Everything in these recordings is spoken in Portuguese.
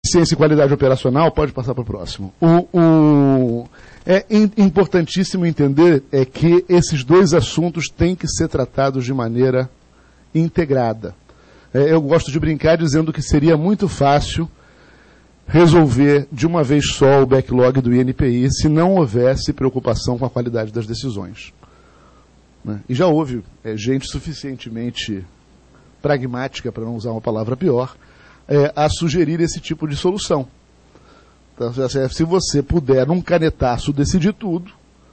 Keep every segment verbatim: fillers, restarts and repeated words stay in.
Eficiência e qualidade operacional, pode passar para o próximo. O, o, é importantíssimo entender é, que esses dois assuntos têm que ser tratados de maneira integrada. É, eu gosto de brincar dizendo que seria muito fácil resolver de uma vez só o backlog do I N P I se não houvesse preocupação com a qualidade das decisões. Né? E já houve é, gente suficientemente pragmática, para não usar uma palavra pior, é, a sugerir esse tipo de solução. Então, se você puder, num canetaço, decidir tudo,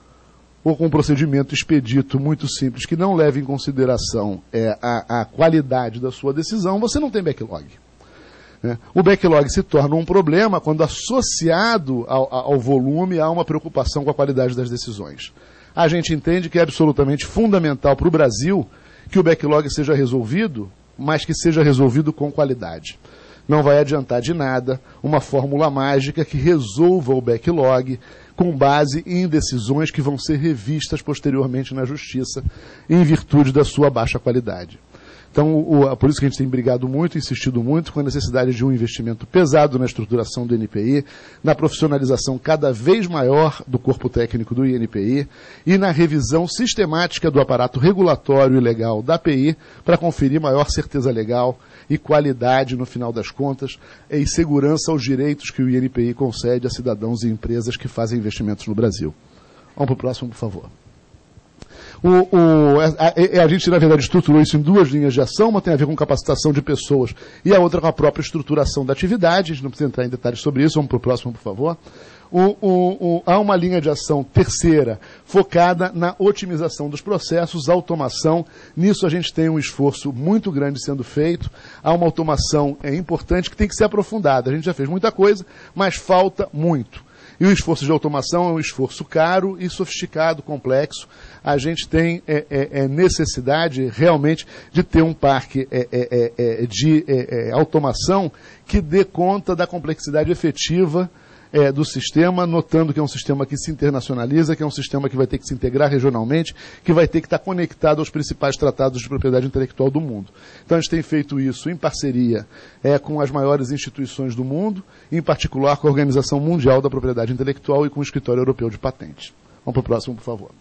ou com um procedimento expedito muito simples, que não leve em consideração é, a, a qualidade da sua decisão, você não tem backlog. É. O backlog se torna um problema quando associado ao, ao volume há uma preocupação com a qualidade das decisões. A gente entende que é absolutamente fundamental para o Brasil que o backlog seja resolvido, mas que seja resolvido com qualidade. Não vai adiantar de nada uma fórmula mágica que resolva o backlog com base em decisões que vão ser revistas posteriormente na Justiça em virtude da sua baixa qualidade. Então, o, por isso que a gente tem brigado muito, insistido muito com a necessidade de um investimento pesado na estruturação do I N P I, na profissionalização cada vez maior do corpo técnico do I N P I e na revisão sistemática do aparato regulatório e legal da A P I para conferir maior certeza legal e qualidade, no final das contas, e segurança aos direitos que o I N P I concede a cidadãos e empresas que fazem investimentos no Brasil. Vamos para o próximo, por favor. O, o, a, a gente, na verdade, estruturou isso em duas linhas de ação, uma tem a ver com capacitação de pessoas e a outra com a própria estruturação da atividade. A gente não precisa entrar em detalhes sobre isso. Vamos para o próximo, por favor. O, o, o, há uma linha de ação terceira, focada na otimização dos processos, automação. Nisso a gente tem um esforço muito grande sendo feito. Há uma automação é, importante que tem que ser aprofundada. A gente já fez muita coisa, mas falta muito. E o esforço de automação é um esforço caro e sofisticado, complexo. A gente tem é, é, é necessidade realmente de ter um parque é, é, é, de é, é, automação que dê conta da complexidade efetiva é, do sistema, notando que é um sistema que se internacionaliza, que é um sistema que vai ter que se integrar regionalmente, que vai ter que estar conectado aos principais tratados de propriedade intelectual do mundo. Então a gente tem feito isso em parceria é, com as maiores instituições do mundo, em particular com a Organização Mundial da Propriedade Intelectual e com o Escritório Europeu de Patentes. Vamos para o próximo, por favor.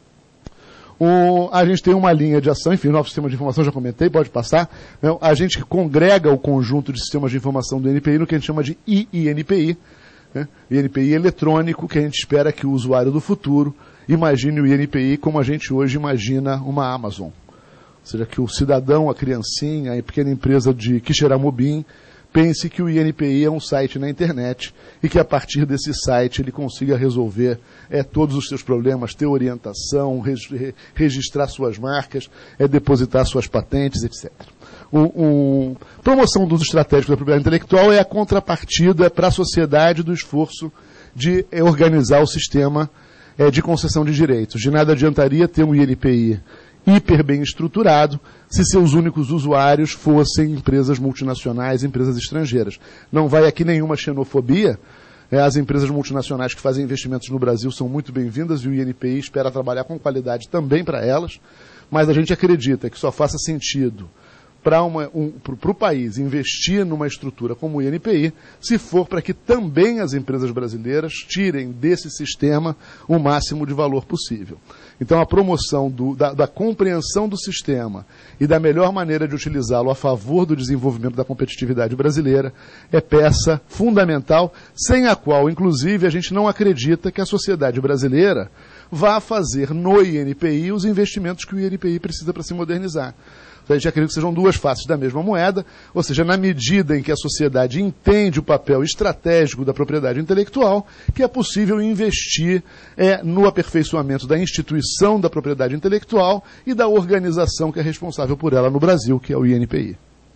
O, a gente tem uma linha de ação, enfim, o nosso sistema de informação, já comentei, pode passar. Né? A gente congrega o conjunto de sistemas de informação do I N P I no que a gente chama de I I N P I, né? I N P I eletrônico, que a gente espera que o usuário do futuro imagine o I N P I como a gente hoje imagina uma Amazon. Ou seja, que o cidadão, a criancinha, a pequena empresa de Quixeramobim, pense que o I N P I é um site na internet e que a partir desse site ele consiga resolver é, todos os seus problemas, ter orientação, reg registrar suas marcas, é, depositar suas patentes, etcétera. O, o, promoção do uso estratégico da propriedade intelectual é a contrapartida para a sociedade do esforço de é, organizar o sistema é, de concessão de direitos. De nada adiantaria ter um I N P I hiper bem estruturado se seus únicos usuários fossem empresas multinacionais, empresas estrangeiras. Não vai aqui nenhuma xenofobia. É, as empresas multinacionais que fazem investimentos no Brasil são muito bem-vindas e o I N P I espera trabalhar com qualidade também para elas, mas a gente acredita que só faça sentido para um, o país investir numa estrutura como o I N P I, se for para que também as empresas brasileiras tirem desse sistema o máximo de valor possível. Então, a promoção do, da, da compreensão do sistema e da melhor maneira de utilizá-lo a favor do desenvolvimento da competitividade brasileira é peça fundamental, sem a qual, inclusive, a gente não acredita que a sociedade brasileira vá fazer no I N P I os investimentos que o I N P I precisa para se modernizar. A gente acredita que sejam duas faces da mesma moeda, ou seja, na medida em que a sociedade entende o papel estratégico da propriedade intelectual, que é possível investir é, no aperfeiçoamento da instituição da propriedade intelectual e da organização que é responsável por ela no Brasil, que é o I N P I.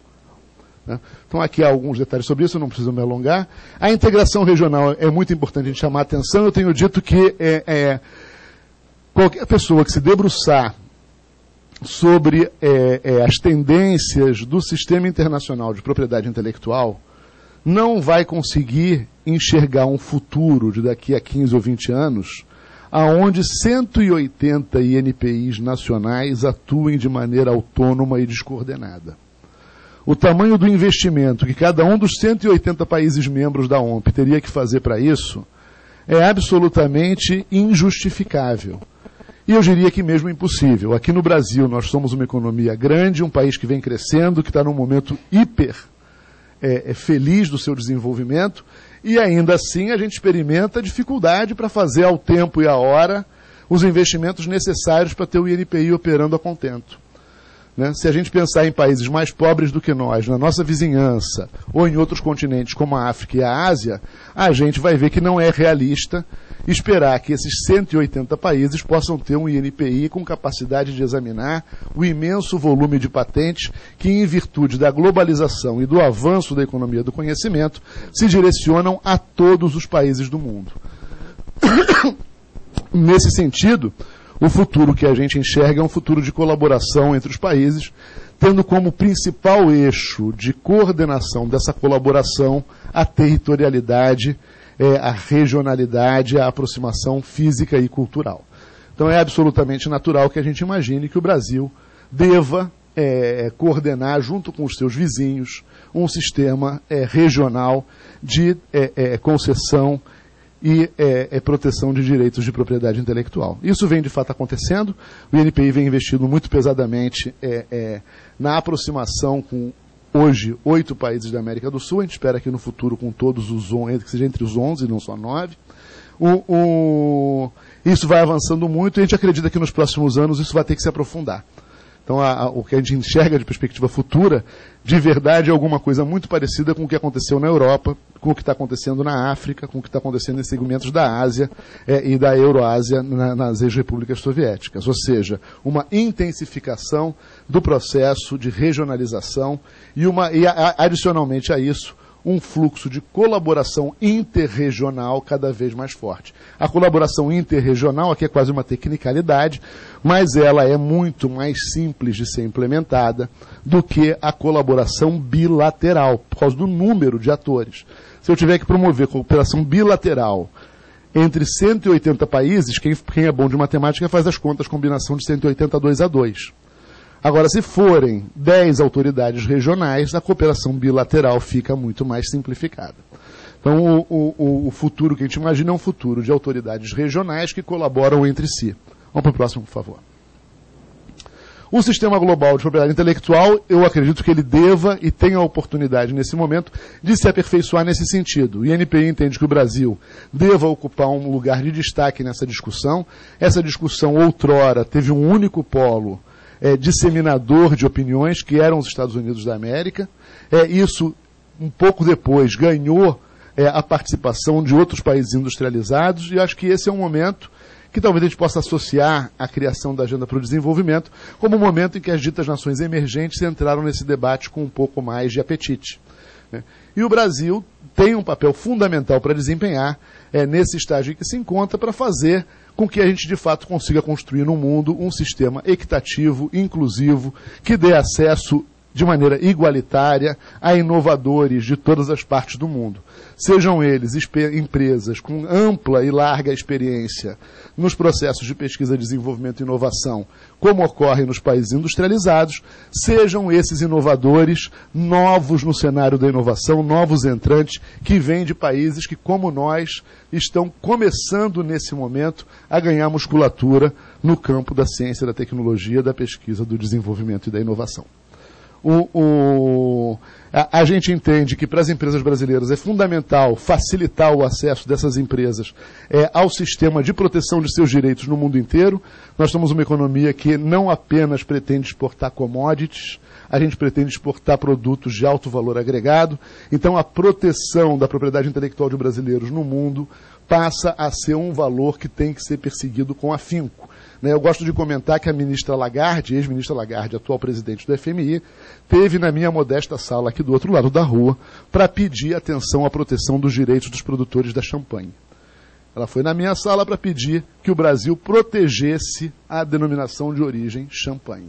Né? Então aqui há alguns detalhes sobre isso, eu não preciso me alongar. A integração regional é muito importante a gente chamar a atenção. Eu tenho dito que é, é, qualquer pessoa que se debruçar sobre é, é, as tendências do sistema internacional de propriedade intelectual, não vai conseguir enxergar um futuro de daqui a quinze ou vinte anos, aonde cento e oitenta I N P Is nacionais atuem de maneira autônoma e descoordenada. o tamanho do investimento que cada um dos cento e oitenta países membros da O M P teria que fazer para isso, é absolutamente injustificável. E eu diria que mesmo impossível. Aqui no Brasil nós somos uma economia grande, um país que vem crescendo, que está num momento hiper é, é, feliz do seu desenvolvimento, e ainda assim a gente experimenta dificuldade para fazer ao tempo e à hora os investimentos necessários para ter o I N P I operando a contento. Né? Se a gente pensar em países mais pobres do que nós, na nossa vizinhança, ou em outros continentes como a África e a Ásia, a gente vai ver que não é realista esperar que esses cento e oitenta países possam ter um I N P I com capacidade de examinar o imenso volume de patentes que, em virtude da globalização e do avanço da economia do conhecimento, se direcionam a todos os países do mundo. Nesse sentido, o futuro que a gente enxerga é um futuro de colaboração entre os países, tendo como principal eixo de coordenação dessa colaboração a territorialidade, é, a regionalidade, a aproximação física e cultural. Então é absolutamente natural que a gente imagine que o Brasil deva é, coordenar, junto com os seus vizinhos, um sistema é, regional de é, é, concessão e é, é, proteção de direitos de propriedade intelectual. Isso vem de fato acontecendo, o I N P I vem investindo muito pesadamente é, é, na aproximação com, hoje, oito países da América do Sul, a gente espera que no futuro com todos os onze, que seja entre os onze e não só nove. O, o, isso vai avançando muito e a gente acredita que nos próximos anos isso vai ter que se aprofundar. Então, a, a, o que a gente enxerga de perspectiva futura, de verdade, é alguma coisa muito parecida com o que aconteceu na Europa, com o que está acontecendo na África, com o que está acontecendo em segmentos da Ásia é, e da Euroásia na, nas ex-repúblicas soviéticas. Ou seja, uma intensificação do processo de regionalização e, uma, e a, adicionalmente a isso, um fluxo de colaboração interregional cada vez mais forte. A colaboração interregional aqui é quase uma tecnicalidade, mas ela é muito mais simples de ser implementada do que a colaboração bilateral, por causa do número de atores. Se eu tiver que promover cooperação bilateral entre cento e oitenta países, quem, quem é bom de matemática faz as contas, combinação de cento e oitenta, dois a dois. Agora, se forem dez autoridades regionais, a cooperação bilateral fica muito mais simplificada. Então, o, o, o futuro que a gente imagina é um futuro de autoridades regionais que colaboram entre si. Vamos para o próximo, por favor. O sistema global de propriedade intelectual, eu acredito que ele deva e tenha a oportunidade, nesse momento, de se aperfeiçoar nesse sentido. O I N P I entende que o Brasil deva ocupar um lugar de destaque nessa discussão. Essa discussão, outrora, teve um único polo É, disseminador de opiniões, que eram os Estados Unidos da América. É, isso, um pouco depois, ganhou é, a participação de outros países industrializados, e acho que esse é um momento que talvez a gente possa associar à criação da Agenda para o Desenvolvimento como um momento em que as ditas nações emergentes entraram nesse debate com um pouco mais de apetite. Né? E o Brasil tem um papel fundamental para desempenhar é, nesse estágio em que se encontra, para fazer com que a gente, de fato, consiga construir no mundo um sistema equitativo, inclusivo, que dê acesso de maneira igualitária a inovadores de todas as partes do mundo. Sejam eles empresas com ampla e larga experiência nos processos de pesquisa, desenvolvimento e inovação, como ocorre nos países industrializados, sejam esses inovadores novos no cenário da inovação, novos entrantes, que vêm de países que, como nós, estão começando nesse momento a ganhar musculatura no campo da ciência, da tecnologia, da pesquisa, do desenvolvimento e da inovação. O, o, a, a gente entende que para as empresas brasileiras é fundamental facilitar o acesso dessas empresas é, ao sistema de proteção de seus direitos no mundo inteiro. Nós somos uma economia que não apenas pretende exportar commodities, a gente pretende exportar produtos de alto valor agregado. Então a proteção da propriedade intelectual de brasileiros no mundo passa a ser um valor que tem que ser perseguido com afinco. Eu gosto de comentar que a ministra Lagarde, ex-ministra Lagarde, atual presidente do F M I, teve na minha modesta sala aqui do outro lado da rua para pedir atenção à proteção dos direitos dos produtores da champanhe. Ela foi na minha sala para pedir que o Brasil protegesse a denominação de origem champanhe.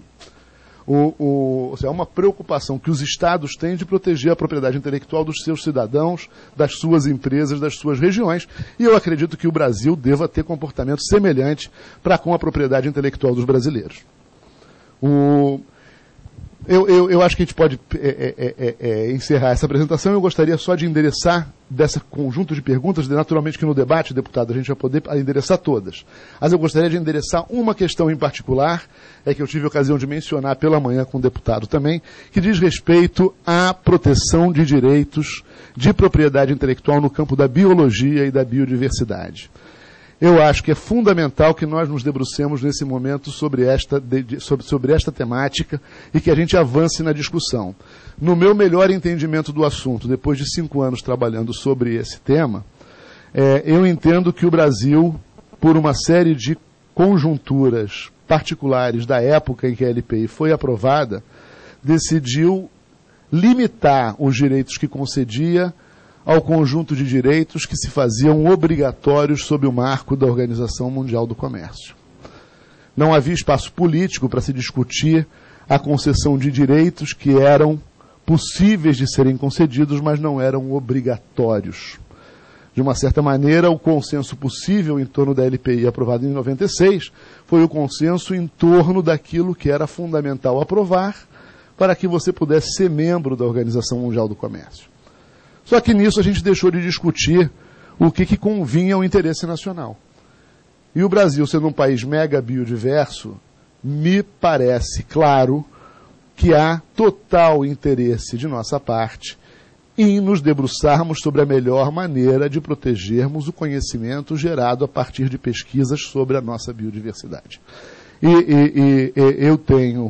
O, o, ou seja, é uma preocupação que os estados têm de proteger a propriedade intelectual dos seus cidadãos, das suas empresas, das suas regiões, e eu acredito que o Brasil deva ter comportamento semelhante para com a propriedade intelectual dos brasileiros. O, eu, eu, eu acho que a gente pode é, é, é, é, encerrar essa apresentação. Eu gostaria só de endereçar desse conjunto de perguntas, naturalmente que no debate, deputado, a gente vai poder endereçar todas. Mas eu gostaria de endereçar uma questão em particular, é que eu tive a ocasião de mencionar pela manhã com o deputado também, que diz respeito à proteção de direitos de propriedade intelectual no campo da biologia e da biodiversidade. Eu acho que é fundamental que nós nos debrucemos nesse momento sobre esta, de, sobre, sobre esta temática e que a gente avance na discussão. No meu melhor entendimento do assunto, depois de cinco anos trabalhando sobre esse tema, é, eu entendo que o Brasil, por uma série de conjunturas particulares da época em que a L P I foi aprovada, decidiu limitar os direitos que concedia ao conjunto de direitos que se faziam obrigatórios sob o marco da Organização Mundial do Comércio. Não havia espaço político para se discutir a concessão de direitos que eram possíveis de serem concedidos, mas não eram obrigatórios. De uma certa maneira, o consenso possível em torno da L P I aprovada em noventa e seis foi o consenso em torno daquilo que era fundamental aprovar para que você pudesse ser membro da Organização Mundial do Comércio. Só que nisso a gente deixou de discutir o que, que convinha ao interesse nacional. E o Brasil, sendo um país mega biodiverso, me parece claro que há total interesse de nossa parte em nos debruçarmos sobre a melhor maneira de protegermos o conhecimento gerado a partir de pesquisas sobre a nossa biodiversidade. E, e, e eu tenho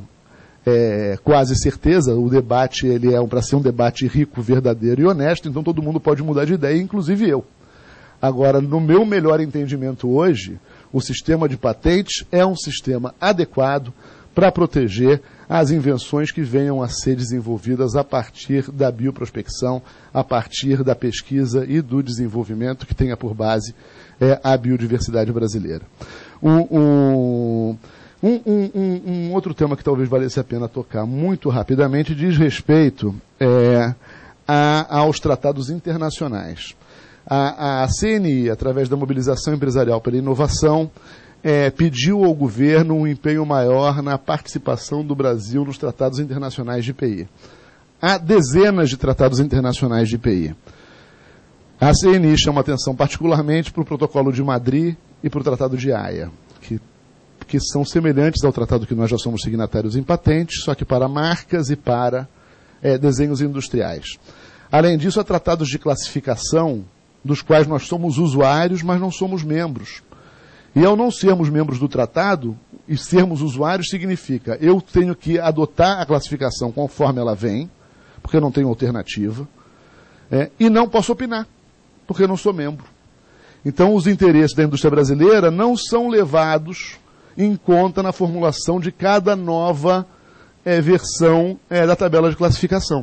É, quase certeza, o debate ele é um, para ser um debate rico, verdadeiro e honesto, então todo mundo pode mudar de ideia, inclusive eu. Agora, no meu melhor entendimento hoje, o sistema de patentes é um sistema adequado para proteger as invenções que venham a ser desenvolvidas a partir da bioprospecção, a partir da pesquisa e do desenvolvimento que tenha por base é, a biodiversidade brasileira. Um... um Um, um, um, um outro tema que talvez valesse a pena tocar muito rapidamente diz respeito é, a, aos tratados internacionais. A, a C N I, através da Mobilização Empresarial pela Inovação, é, pediu ao governo um empenho maior na participação do Brasil nos tratados internacionais de I P I. Há dezenas de tratados internacionais de I P I. A C N I chama atenção particularmente para o Protocolo de Madrid e para o Tratado de Haia, que que são semelhantes ao tratado que nós já somos signatários em patentes, só que para marcas e para é, desenhos industriais. Além disso, há tratados de classificação, dos quais nós somos usuários, mas não somos membros. E ao não sermos membros do tratado, e sermos usuários significa, eu tenho que adotar a classificação conforme ela vem, porque eu não tenho alternativa, é, e não posso opinar, porque eu não sou membro. Então, os interesses da indústria brasileira não são levados em conta na formulação de cada nova é, versão é, da tabela de classificação.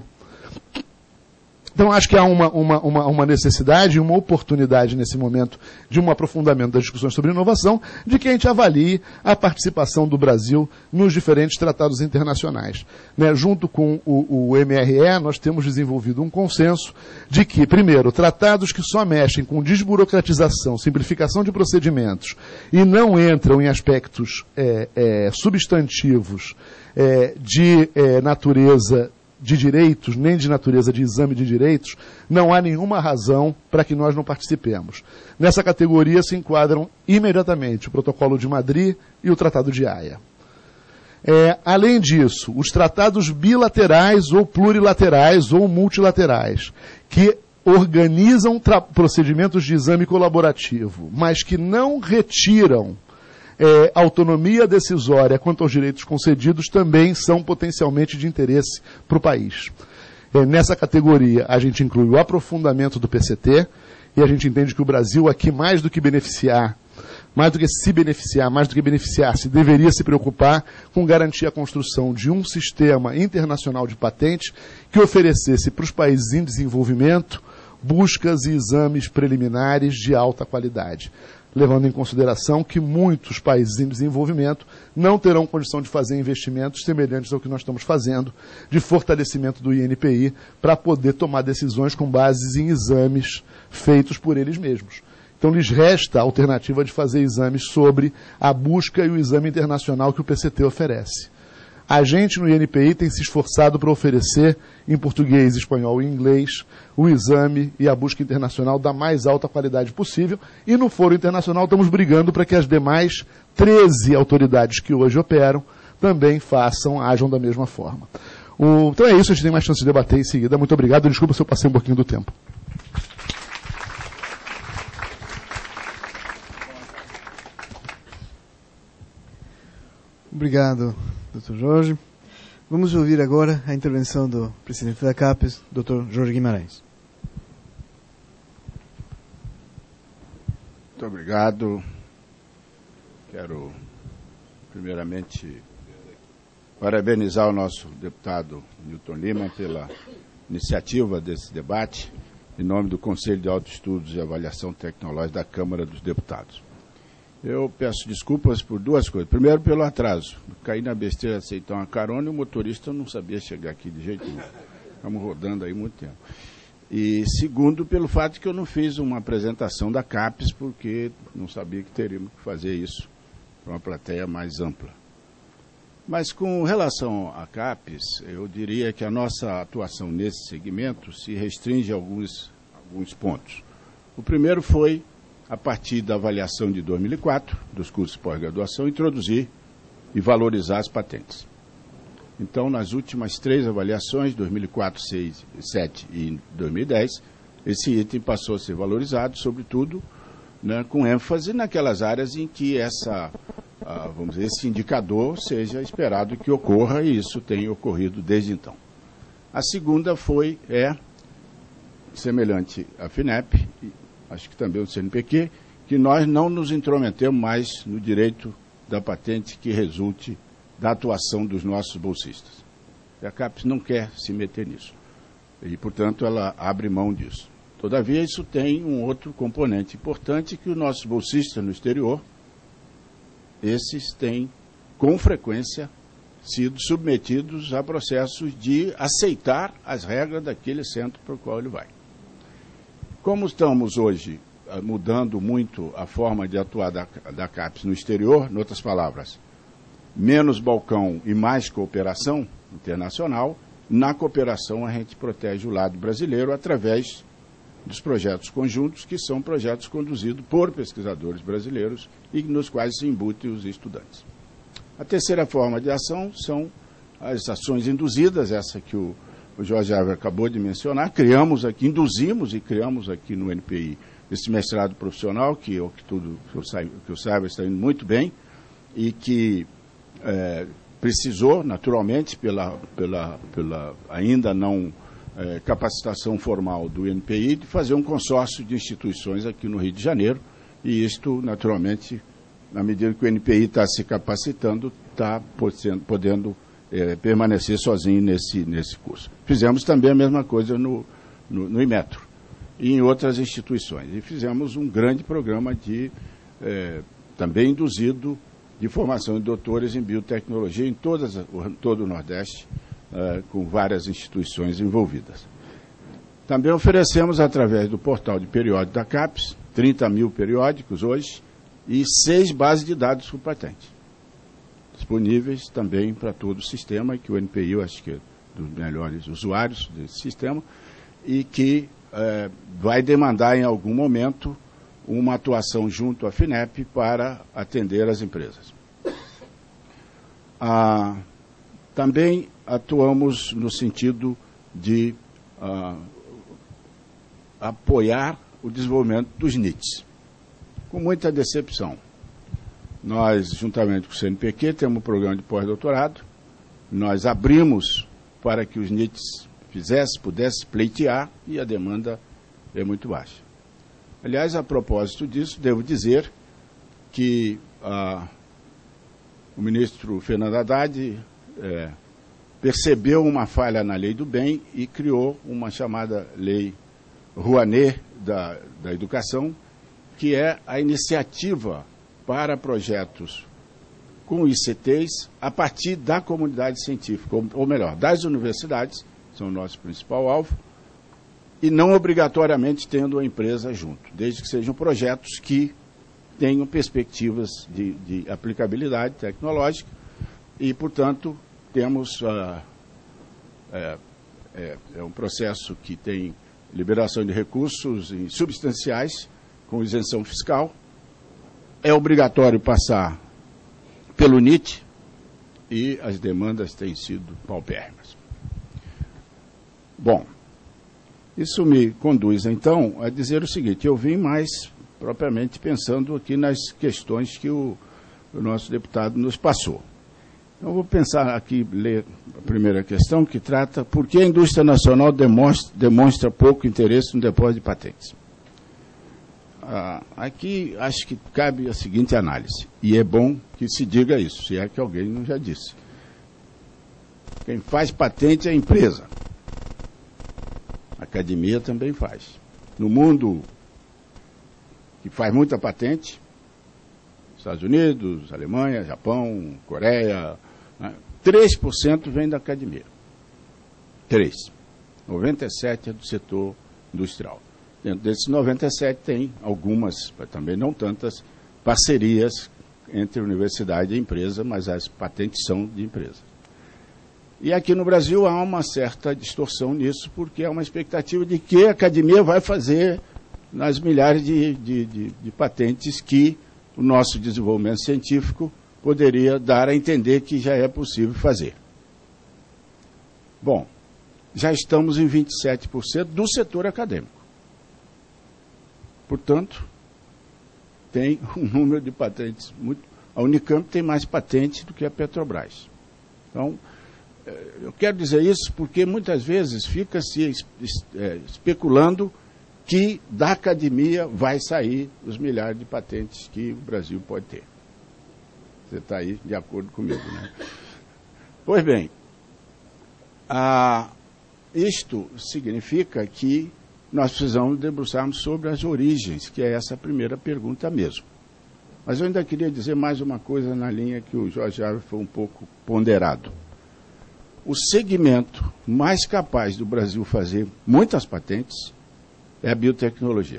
Então, acho que há uma, uma, uma, uma necessidade, uma oportunidade nesse momento de um aprofundamento das discussões sobre inovação, de que a gente avalie a participação do Brasil nos diferentes tratados internacionais. Né? Junto com o, o M R E, nós temos desenvolvido um consenso de que, primeiro, tratados que só mexem com desburocratização, simplificação de procedimentos e não entram em aspectos é, é, substantivos é, de é, natureza de direitos, nem de natureza de exame de direitos, não há nenhuma razão para que nós não participemos. Nessa categoria se enquadram imediatamente o Protocolo de Madrid e o Tratado de Haia. É, além disso, os tratados bilaterais ou plurilaterais ou multilaterais, que organizam procedimentos de exame colaborativo, mas que não retiram É, autonomia decisória quanto aos direitos concedidos, também são potencialmente de interesse para o país. É, nessa categoria, a gente inclui o aprofundamento do P C T, e a gente entende que o Brasil, aqui, mais do que beneficiar, mais do que se beneficiar, mais do que beneficiar-se, deveria se preocupar com garantir a construção de um sistema internacional de patentes que oferecesse para os países em desenvolvimento buscas e exames preliminares de alta qualidade, levando em consideração que muitos países em desenvolvimento não terão condição de fazer investimentos semelhantes ao que nós estamos fazendo, de fortalecimento do I N P I, para poder tomar decisões com bases em exames feitos por eles mesmos. Então, lhes resta a alternativa de fazer exames sobre a busca e o exame internacional que o P C T oferece. A gente no I N P I tem se esforçado para oferecer em português, espanhol e inglês o exame e a busca internacional da mais alta qualidade possível. E no Foro Internacional estamos brigando para que as demais treze autoridades que hoje operam também façam, ajam da mesma forma. O, então é isso, a gente tem mais chance de debater em seguida. Muito obrigado, desculpa se eu passei um pouquinho do tempo. Obrigado, doutor Jorge. Vamos ouvir agora a intervenção do presidente da CAPES, doutor Jorge Guimarães. Muito obrigado. Quero, primeiramente, parabenizar o nosso deputado Newton Lima pela iniciativa desse debate, em nome do Conselho de Autoestudos e Avaliação Tecnológica da Câmara dos Deputados. Eu peço desculpas por duas coisas. Primeiro, pelo atraso. Caí na besteira de aceitar uma carona e o motorista não sabia chegar aqui de jeito nenhum. Estamos rodando aí muito tempo. E segundo, pelo fato que eu não fiz uma apresentação da CAPES, porque não sabia que teríamos que fazer isso para uma plateia mais ampla. Mas com relação à CAPES, eu diria que a nossa atuação nesse segmento se restringe a alguns, alguns pontos. O primeiro foi, a partir da avaliação de dois mil e quatro, dos cursos de pós-graduação, introduzir e valorizar as patentes. Então, nas últimas três avaliações, dois mil e quatro, dois mil e seis, dois mil e sete e dois mil e dez, esse item passou a ser valorizado, sobretudo, né, com ênfase naquelas áreas em que essa, ah, vamos dizer, esse indicador seja esperado que ocorra, e isso tem ocorrido desde então. A segunda foi, é, semelhante à FINEP, acho que também o C N P Q, que nós não nos intrometemos mais no direito da patente que resulte da atuação dos nossos bolsistas. E a CAPES não quer se meter nisso. E, portanto, ela abre mão disso. Todavia, isso tem um outro componente importante, que os nossos bolsistas no exterior, esses têm, com frequência, sido submetidos a processos de aceitar as regras daquele centro para o qual ele vai. Como estamos hoje mudando muito a forma de atuar da, da CAPES no exterior, em outras palavras, menos balcão e mais cooperação internacional, na cooperação a gente protege o lado brasileiro através dos projetos conjuntos, que são projetos conduzidos por pesquisadores brasileiros e nos quais se embutem os estudantes. A terceira forma de ação são as ações induzidas, essa que o O Jorge Ávila acabou de mencionar. Criamos aqui, induzimos e criamos aqui no N P I esse mestrado profissional, que, eu, que tudo que eu, saiba, que eu saiba está indo muito bem, e que é, precisou, naturalmente, pela, pela, pela ainda não é, capacitação formal do N P I, de fazer um consórcio de instituições aqui no Rio de Janeiro, e isto, naturalmente, na medida que o N P I está se capacitando, está podendo É, permanecer sozinho nesse, nesse curso. Fizemos também a mesma coisa no, no, no Inmetro e em outras instituições. E fizemos um grande programa de, é, também induzido, de formação de doutores em biotecnologia em todas, todo o Nordeste, é, com várias instituições envolvidas. Também oferecemos, através do portal de periódico da CAPES, trinta mil periódicos hoje, e seis bases de dados por patente, disponíveis também para todo o sistema, que o N P I, eu acho que é dos melhores usuários desse sistema, e que é, vai demandar em algum momento uma atuação junto à FINEP para atender as empresas. Ah, também atuamos no sentido de ah, apoiar o desenvolvimento dos N I Ts, com muita decepção. Nós, juntamente com o C N P Q, temos um programa de pós-doutorado. Nós abrimos para que os N I Ts fizessem, pudessem pleitear, e a demanda é muito baixa. Aliás, a propósito disso, devo dizer que ah, o ministro Fernando Haddad é, percebeu uma falha na lei do bem e criou uma chamada lei Rouanet da, da educação, que é a iniciativa para projetos com I C Ts a partir da comunidade científica, ou, ou melhor, das universidades, são o nosso principal alvo, e não obrigatoriamente tendo a empresa junto, desde que sejam projetos que tenham perspectivas de, de aplicabilidade tecnológica e, portanto, temos uh, é, é, é um processo que tem liberação de recursos em substanciais com isenção fiscal. É obrigatório passar pelo N I T e as demandas têm sido paupérrimas. Bom, isso me conduz, então, a dizer o seguinte: eu vim mais propriamente pensando aqui nas questões que o, o nosso deputado nos passou. Então, vou pensar aqui, ler a primeira questão, que trata por que a indústria nacional demonstra, demonstra pouco interesse no depósito de patentes. Ah, aqui acho que cabe a seguinte análise, e é bom que se diga isso, se é que alguém não já disse. Quem faz patente é a empresa. A academia também faz. No mundo que faz muita patente, Estados Unidos, Alemanha, Japão, Coreia, né, três por cento vem da academia. três por cento. noventa e sete por cento é do setor industrial. Dentro desses noventa e sete tem algumas, também não tantas, parcerias entre universidade e empresa, mas as patentes são de empresa. E aqui no Brasil há uma certa distorção nisso, porque há uma expectativa de que a academia vai fazer nas milhares de, de, de, de patentes que o nosso desenvolvimento científico poderia dar a entender que já é possível fazer. Bom, já estamos em vinte e sete por cento do setor acadêmico. Portanto, tem um número de patentes muito... A Unicamp tem mais patentes do que a Petrobras. Então, eu quero dizer isso porque muitas vezes fica se é, especulando que da academia vai sair os milhares de patentes que o Brasil pode ter. Você está aí de acordo comigo, né? Pois bem, ah, isto significa que nós precisamos debruçarmos sobre as origens, que é essa primeira pergunta mesmo. Mas eu ainda queria dizer mais uma coisa na linha que o Jorge Árvore foi um pouco ponderado. O segmento mais capaz do Brasil fazer muitas patentes é a biotecnologia.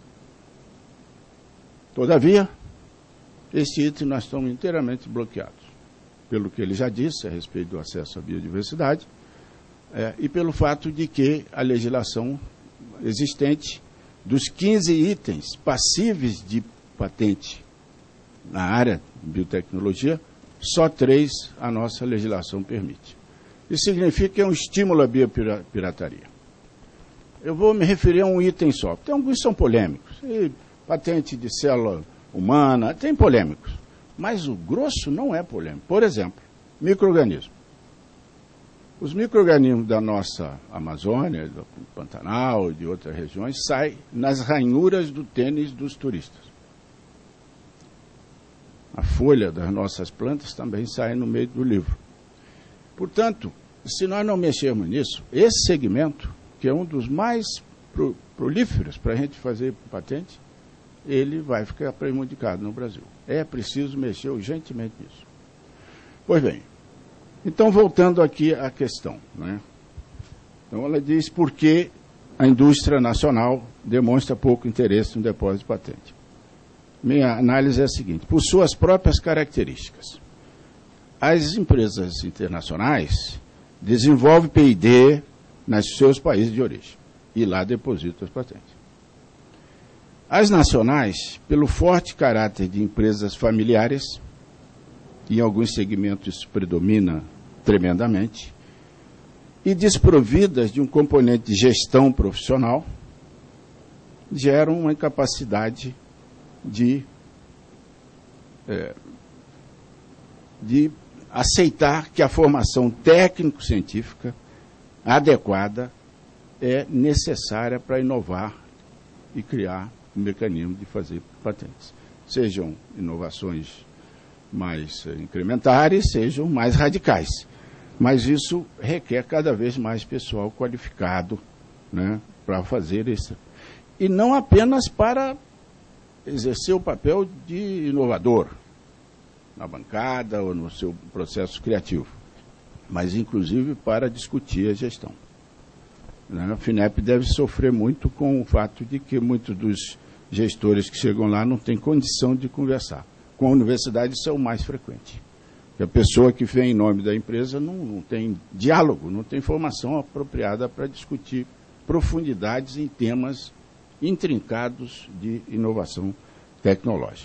Todavia, este item nós estamos inteiramente bloqueados, pelo que ele já disse a respeito do acesso à biodiversidade, é, e pelo fato de que a legislação existente, dos quinze itens passíveis de patente na área de biotecnologia, só três a nossa legislação permite. Isso significa que é um estímulo à biopirataria. Eu vou me referir a um item só. Tem alguns que são polêmicos. E patente de célula humana, tem polêmicos. Mas o grosso não é polêmico. Por exemplo, micro-organismos. Os micro-organismos da nossa Amazônia, do Pantanal e de outras regiões, saem nas ranhuras do tênis dos turistas. A folha das nossas plantas também sai no meio do livro. Portanto, se nós não mexermos nisso, esse segmento, que é um dos mais pro, prolíferos para a gente fazer patente, ele vai ficar prejudicado no Brasil. É preciso mexer urgentemente nisso. Pois bem, então voltando aqui à questão, né? Então ela diz por que a indústria nacional demonstra pouco interesse no depósito de patente. Minha análise é a seguinte: por suas próprias características, as empresas internacionais desenvolvem P e D nos seus países de origem e lá depositam as patentes. As nacionais, pelo forte caráter de empresas familiares, em alguns segmentos isso predomina tremendamente, e desprovidas de um componente de gestão profissional, geram uma incapacidade de, é, de aceitar que a formação técnico-científica adequada é necessária para inovar e criar um mecanismo de fazer patentes. Sejam inovações mais incrementares, sejam mais radicais. Mas isso requer cada vez mais pessoal qualificado, né, para fazer isso. E não apenas para exercer o papel de inovador na bancada ou no seu processo criativo, mas inclusive para discutir a gestão. A FINEP deve sofrer muito com o fato de que muitos dos gestores que chegam lá não têm condição de conversar. Com a universidade isso é o mais frequente. que a pessoa que vem em nome da empresa não, não tem diálogo, não tem formação apropriada para discutir profundidades em temas intrincados de inovação tecnológica.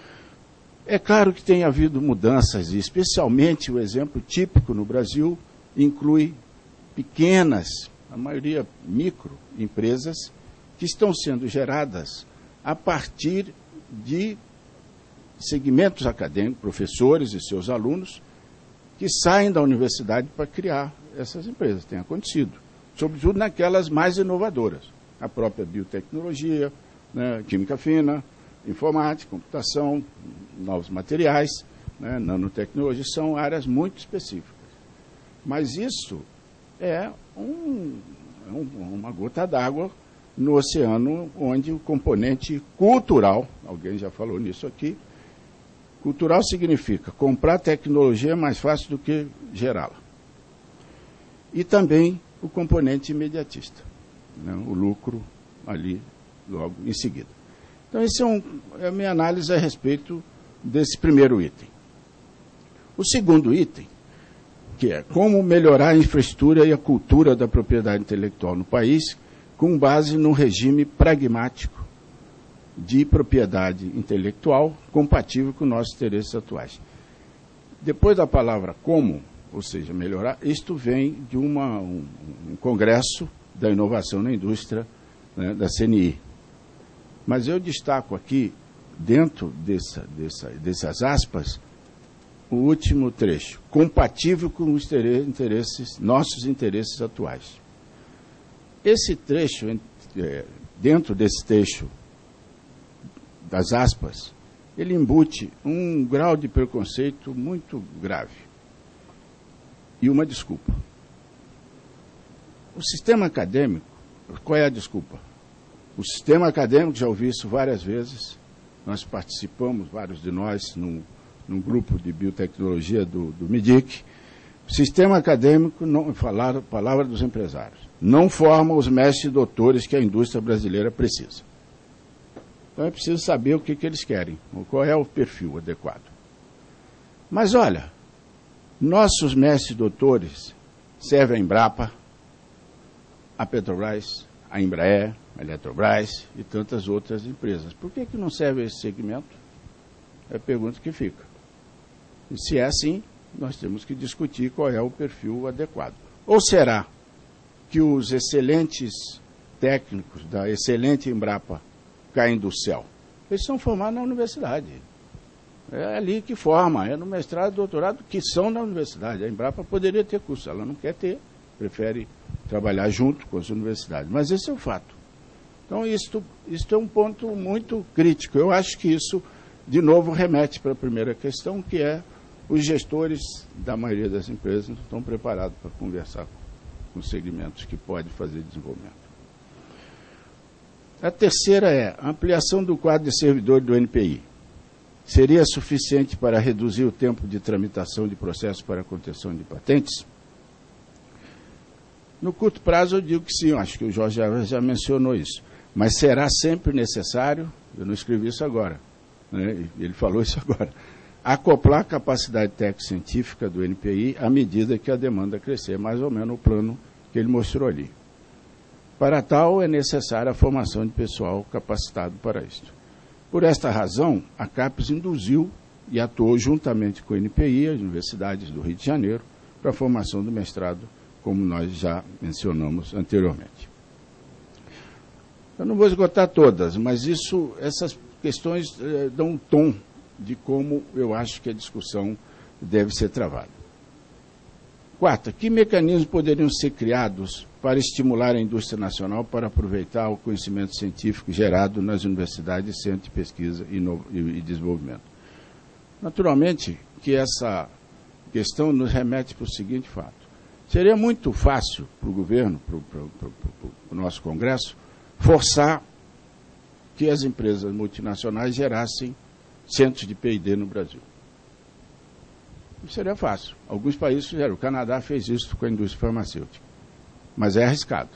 É claro que tem havido mudanças, e especialmente o exemplo típico no Brasil inclui pequenas, a maioria microempresas, que estão sendo geradas a partir de segmentos acadêmicos, professores e seus alunos, que saem da universidade para criar essas empresas. Tem acontecido, sobretudo naquelas mais inovadoras. A própria biotecnologia, né, química fina, informática, computação, novos materiais, né, nanotecnologia, são áreas muito específicas. Mas isso é, um, é um, uma gota d'água no oceano, onde o componente cultural, alguém já falou nisso aqui, cultural significa comprar tecnologia é mais fácil do que gerá-la. E também o componente imediatista, né, o lucro ali logo em seguida. Então, essa é, um, é a minha análise a respeito desse primeiro item. O segundo item, que é como melhorar a infraestrutura e a cultura da propriedade intelectual no país, com base num regime pragmático de propriedade intelectual compatível com nossos interesses atuais. Depois da palavra como, ou seja, melhorar, isto vem de uma, um, um congresso da inovação na indústria, né, da C N I. Mas eu destaco aqui, dentro dessa, dessa, dessas aspas, o último trecho, compatível com os interesses, nossos interesses atuais. Esse trecho, dentro desse trecho das aspas, ele embute um grau de preconceito muito grave. E uma desculpa. O sistema acadêmico, qual é a desculpa? O sistema acadêmico, já ouvi isso várias vezes, nós participamos, vários de nós, num, num grupo de biotecnologia do, do MIDIC. O sistema acadêmico, não, falar, palavra dos empresários, não forma os mestres e doutores que a indústria brasileira precisa. Então é preciso saber o que, que eles querem, qual é o perfil adequado. Mas olha, nossos mestres e doutores servem a Embrapa, a Petrobras, a Embraer, a Eletrobras e tantas outras empresas. Por que, que não serve esse segmento? É a pergunta que fica. E se é assim, nós temos que discutir qual é o perfil adequado. Ou será que os excelentes técnicos da excelente Embrapa caem do céu? Eles são formados na universidade. É ali que forma, é no mestrado e doutorado que são na universidade. A Embrapa poderia ter curso, ela não quer ter, prefere trabalhar junto com as universidades. Mas esse é o fato. Então, isto, isto é um ponto muito crítico. Eu acho que isso, de novo, remete para a primeira questão, que é os gestores da maioria das empresas não estão preparados para conversar com os segmentos que podem fazer desenvolvimento. A terceira é a ampliação do quadro de servidores do N P I. Seria suficiente para reduzir o tempo de tramitação de processos para a contenção de patentes? No curto prazo, eu digo que sim, eu acho que o Jorge já, já mencionou isso. Mas será sempre necessário, eu não escrevi isso agora, né, ele falou isso agora, acoplar a capacidade técnico-científica do N P I à medida que a demanda crescer, mais ou menos o plano que ele mostrou ali. Para tal, é necessária a formação de pessoal capacitado para isto. Por esta razão, a CAPES induziu e atuou juntamente com o N P I, as universidades do Rio de Janeiro, para a formação do mestrado, como nós já mencionamos anteriormente. Eu não vou esgotar todas, mas isso, essas questões eh, dão um tom de como eu acho que a discussão deve ser travada. Quarta, que mecanismos poderiam ser criados para estimular a indústria nacional para aproveitar o conhecimento científico gerado nas universidades, centros de pesquisa e, no, e, e desenvolvimento? Naturalmente que essa questão nos remete para o seguinte fato. Seria muito fácil para o governo, para o nosso Congresso, forçar que as empresas multinacionais gerassem centros de P e D no Brasil. Isso seria fácil. Alguns países fizeram. O Canadá fez isso com a indústria farmacêutica. Mas é arriscado.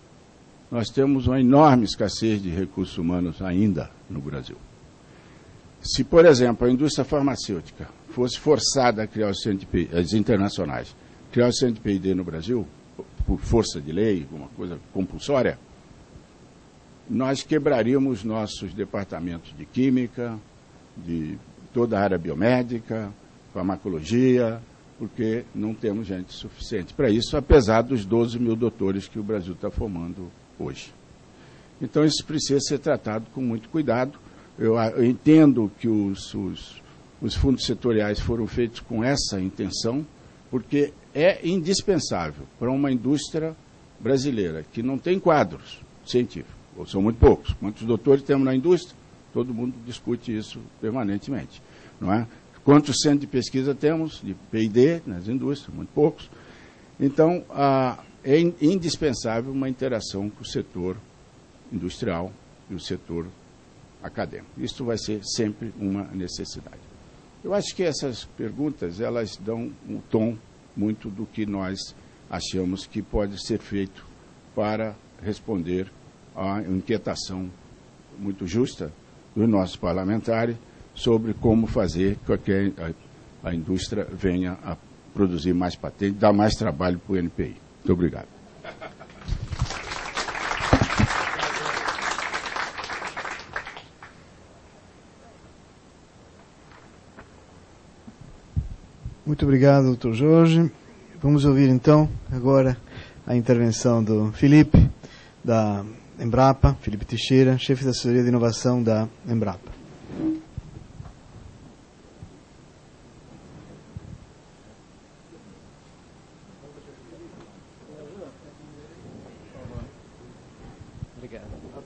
Nós temos uma enorme escassez de recursos humanos ainda no Brasil. Se, por exemplo, a indústria farmacêutica fosse forçada a criar os centros de P I D, as internacionais, criar o centro de P I D no Brasil, por força de lei, alguma coisa compulsória, nós quebraríamos nossos departamentos de química, de toda a área biomédica, farmacologia, porque não temos gente suficiente para isso, apesar dos doze mil doutores que o Brasil está formando hoje. Então, isso precisa ser tratado com muito cuidado. Eu, eu entendo que os, os, os fundos setoriais foram feitos com essa intenção, porque é indispensável para uma indústria brasileira que não tem quadros científicos, ou são muito poucos. Quantos doutores temos na indústria? Todo mundo discute isso permanentemente, não é? Quantos centros de pesquisa temos de P I D nas indústrias? Muito poucos. Então, ah, é indispensável uma interação com o setor industrial e o setor acadêmico. Isso vai ser sempre uma necessidade. Eu acho que essas perguntas, elas dão um tom muito do que nós achamos que pode ser feito para responder à inquietação muito justa dos nossos parlamentares sobre como fazer com que a, a indústria venha a produzir mais patentes, dar mais trabalho para o N P I. Muito obrigado. Muito obrigado, doutor Jorge. Vamos ouvir, então, agora a intervenção do Felipe, da Embrapa, Felipe Teixeira, chefe da assessoria de inovação da Embrapa. Obrigado.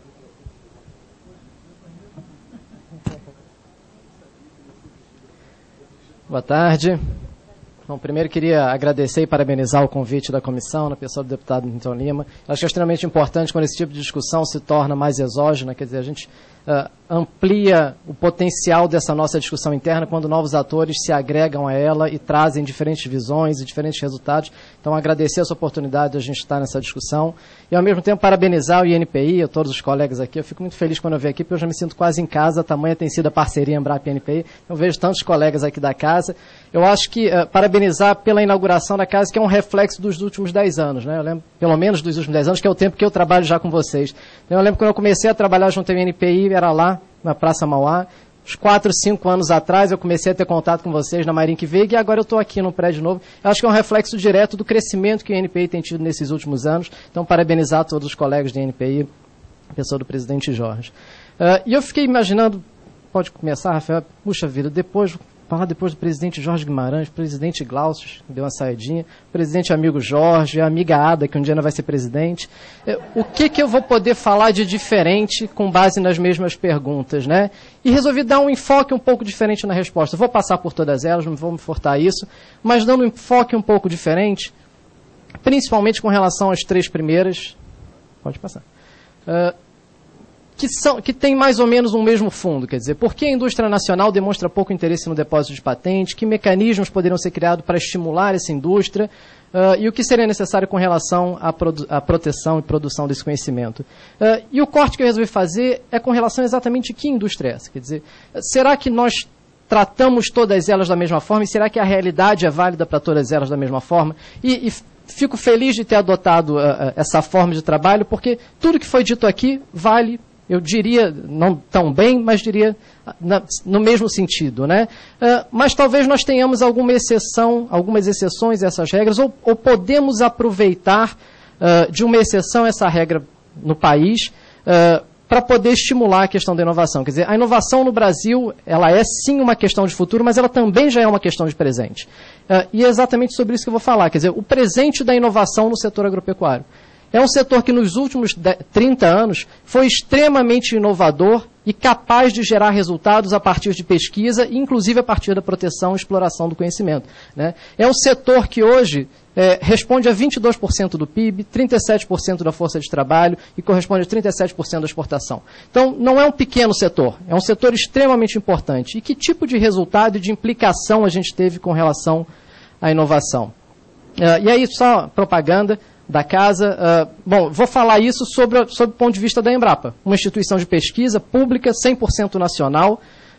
Boa tarde. Bom, primeiro queria agradecer e parabenizar o convite da comissão, na pessoa do deputado Newton Lima. Acho que é extremamente importante quando esse tipo de discussão se torna mais exógena, quer dizer, a gente uh, amplia o potencial dessa nossa discussão interna quando novos atores se agregam a ela e trazem diferentes visões e diferentes resultados. Então, agradecer essa oportunidade de a gente estar nessa discussão e, ao mesmo tempo, parabenizar o I N P I, a todos os colegas aqui. Eu fico muito feliz quando eu venho aqui, porque eu já me sinto quase em casa, tamanha tem sido a parceria Embrapa e I N P I. Eu vejo tantos colegas aqui da casa. Eu acho que, uh, parabenizar pela inauguração da casa, que é um reflexo dos últimos dez anos, né? Eu lembro, pelo menos dos últimos dez anos, que é o tempo que eu trabalho já com vocês. Então, eu lembro quando eu comecei a trabalhar junto ao I N P I, era lá, na Praça Mauá. Uns quatro, cinco anos atrás, eu comecei a ter contato com vocês na Marinque Veiga e agora eu estou aqui no prédio novo. Eu acho que é um reflexo direto do crescimento que o I N P I tem tido nesses últimos anos. Então, parabenizar todos os colegas do I N P I, a pessoa do presidente Jorge. Uh, e eu fiquei imaginando, pode começar, Rafael, puxa vida, depois... falar depois do presidente Jorge Guimarães, presidente Glaucio, que deu uma saidinha, presidente amigo Jorge, a amiga Ada, que um dia ainda vai ser presidente. O que, que eu vou poder falar de diferente com base nas mesmas perguntas, né? E resolvi dar um enfoque um pouco diferente na resposta. Vou passar por todas elas, não vou me furtar isso, mas dando um enfoque um pouco diferente, principalmente com relação às três primeiras. Pode passar. Uh, Que, são, que tem mais ou menos um mesmo fundo, quer dizer, por que a indústria nacional demonstra pouco interesse no depósito de patente, que mecanismos poderiam ser criados para estimular essa indústria uh, e o que seria necessário com relação à, produ- à proteção e produção desse conhecimento. Uh, e o corte que eu resolvi fazer é com relação exatamente a que indústria é essa, quer dizer, será que nós tratamos todas elas da mesma forma e será que a realidade é válida para todas elas da mesma forma? E, e fico feliz de ter adotado uh, essa forma de trabalho, porque tudo que foi dito aqui vale. Eu diria, não tão bem, mas diria na, no mesmo sentido, né? Uh, mas talvez nós tenhamos alguma exceção, algumas exceções a essas regras, ou, ou podemos aproveitar uh, de uma exceção a essa regra no país uh, para poder estimular a questão da inovação. Quer dizer, a inovação no Brasil, ela é sim uma questão de futuro, mas ela também já é uma questão de presente. Uh, e é exatamente sobre isso que eu vou falar. Quer dizer, o presente da inovação no setor agropecuário. É um setor que nos últimos trinta anos foi extremamente inovador e capaz de gerar resultados a partir de pesquisa, inclusive a partir da proteção e exploração do conhecimento, né? É um setor que hoje é, responde a vinte e dois por cento do P I B, trinta e sete por cento da força de trabalho e corresponde a trinta e sete por cento da exportação. Então, não é um pequeno setor, é um setor extremamente importante. E que tipo de resultado e de implicação a gente teve com relação à inovação? Uh, e aí, só propaganda da casa. Uh, bom, vou falar isso sobre, sobre o ponto de vista da Embrapa, uma instituição de pesquisa pública, cem por cento nacional,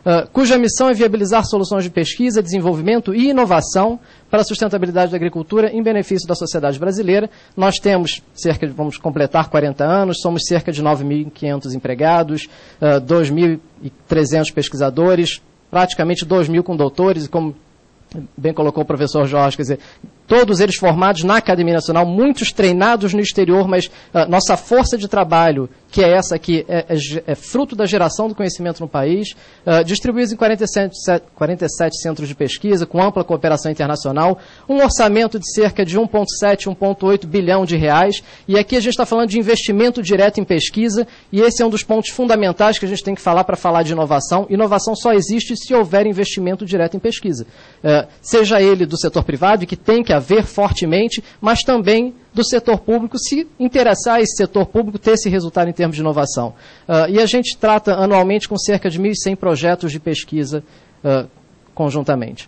uh, cuja missão é viabilizar soluções de pesquisa, desenvolvimento e inovação para a sustentabilidade da agricultura em benefício da sociedade brasileira. Nós temos cerca de, vamos completar quarenta anos, somos cerca de nove mil e quinhentos empregados, uh, dois mil e trezentos pesquisadores, praticamente dois mil com doutores, e como bem colocou o professor Jorge, quer dizer, todos eles formados na Academia Nacional, muitos treinados no exterior, mas uh, nossa força de trabalho, que é essa aqui, é, é, é fruto da geração do conhecimento no país, uh, distribuídos em quarenta e sete, quarenta e sete centros de pesquisa, com ampla cooperação internacional, um orçamento de cerca de um vírgula sete, um vírgula oito bilhão de reais, e aqui a gente está falando de investimento direto em pesquisa, e esse é um dos pontos fundamentais que a gente tem que falar para falar de inovação. Inovação só existe se houver investimento direto em pesquisa, uh, seja ele do setor privado, que tem que haver fortemente, mas também do setor público, se interessar esse setor público ter esse resultado em termos de inovação. Uh, e a gente trata anualmente com cerca de mil e cem projetos de pesquisa uh, conjuntamente.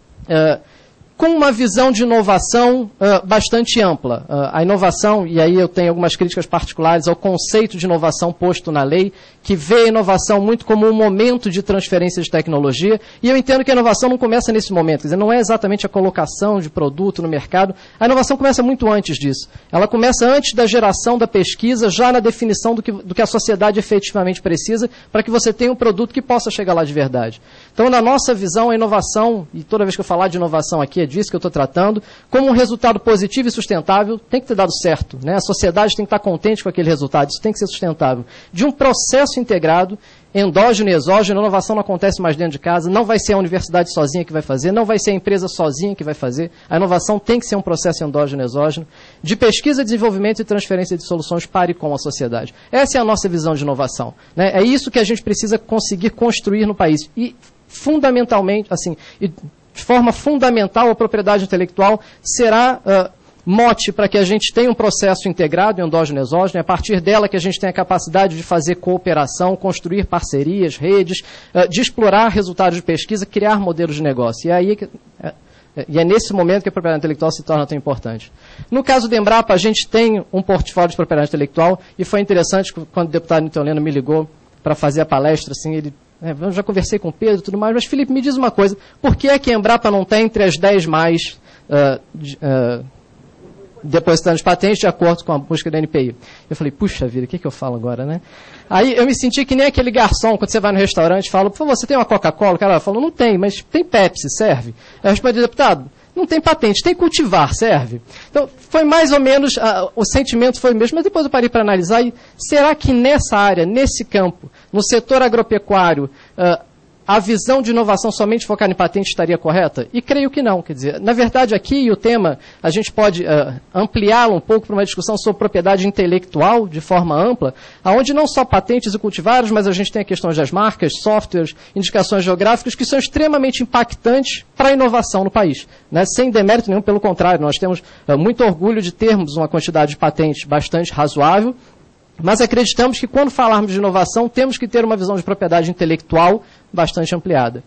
Uh, com uma visão de inovação uh, bastante ampla. Uh, a inovação, e aí eu tenho algumas críticas particulares ao conceito de inovação posto na lei, que vê a inovação muito como um momento de transferência de tecnologia, e eu entendo que a inovação não começa nesse momento, quer dizer, não é exatamente a colocação de produto no mercado, a inovação começa muito antes disso. Ela começa antes da geração da pesquisa, já na definição do que, do que a sociedade efetivamente precisa, para que você tenha um produto que possa chegar lá de verdade. Então, na nossa visão, a inovação, e toda vez que eu falar de inovação aqui, é disso que eu estou tratando, como um resultado positivo e sustentável, tem que ter dado certo, né? A sociedade tem que estar contente com aquele resultado, isso tem que ser sustentável. De um processo integrado, endógeno e exógeno, a inovação não acontece mais dentro de casa, não vai ser a universidade sozinha que vai fazer, não vai ser a empresa sozinha que vai fazer, a inovação tem que ser um processo endógeno e exógeno, de pesquisa, desenvolvimento e transferência de soluções para e com a sociedade. Essa é a nossa visão de inovação, né? É isso que a gente precisa conseguir construir no país. E, fundamentalmente, assim, e de forma fundamental, a propriedade intelectual será uh, mote para que a gente tenha um processo integrado, endógeno e exógeno, é a partir dela que a gente tem a capacidade de fazer cooperação, construir parcerias, redes, uh, de explorar resultados de pesquisa, criar modelos de negócio. E, aí, uh, e é nesse momento que a propriedade intelectual se torna tão importante. No caso do Embrapa, a gente tem um portfólio de propriedade intelectual, e foi interessante quando o deputado Newton Lima me ligou para fazer a palestra, assim, ele... É, eu já conversei com o Pedro e tudo mais, mas, Felipe, me diz uma coisa, por que é que a Embrapa não está entre as dez mais uh, uh, depositantes de patentes de acordo com a busca da N P I? Eu falei, puxa vida, o que, que eu falo agora, né? Aí eu me senti que nem aquele garçom, quando você vai no restaurante e fala, por favor, você tem uma Coca-Cola? O cara falou, não tem, mas tem Pepsi, serve? Eu respondi, deputado, não tem patente, tem cultivar, serve? Então, foi mais ou menos, uh, o sentimento foi o mesmo, mas depois eu parei para analisar, e será que nessa área, nesse campo, no setor agropecuário, uh, a visão de inovação somente focada em patente estaria correta? E creio que não. Quer dizer, na verdade, aqui o tema, a gente pode uh, ampliá-lo um pouco para uma discussão sobre propriedade intelectual de forma ampla, onde não só patentes e cultivares, mas a gente tem a questão das marcas, softwares, indicações geográficas, que são extremamente impactantes para a inovação no país, né? Sem demérito nenhum, pelo contrário, nós temos uh, muito orgulho de termos uma quantidade de patentes bastante razoável, mas acreditamos que quando falarmos de inovação, temos que ter uma visão de propriedade intelectual bastante ampliada.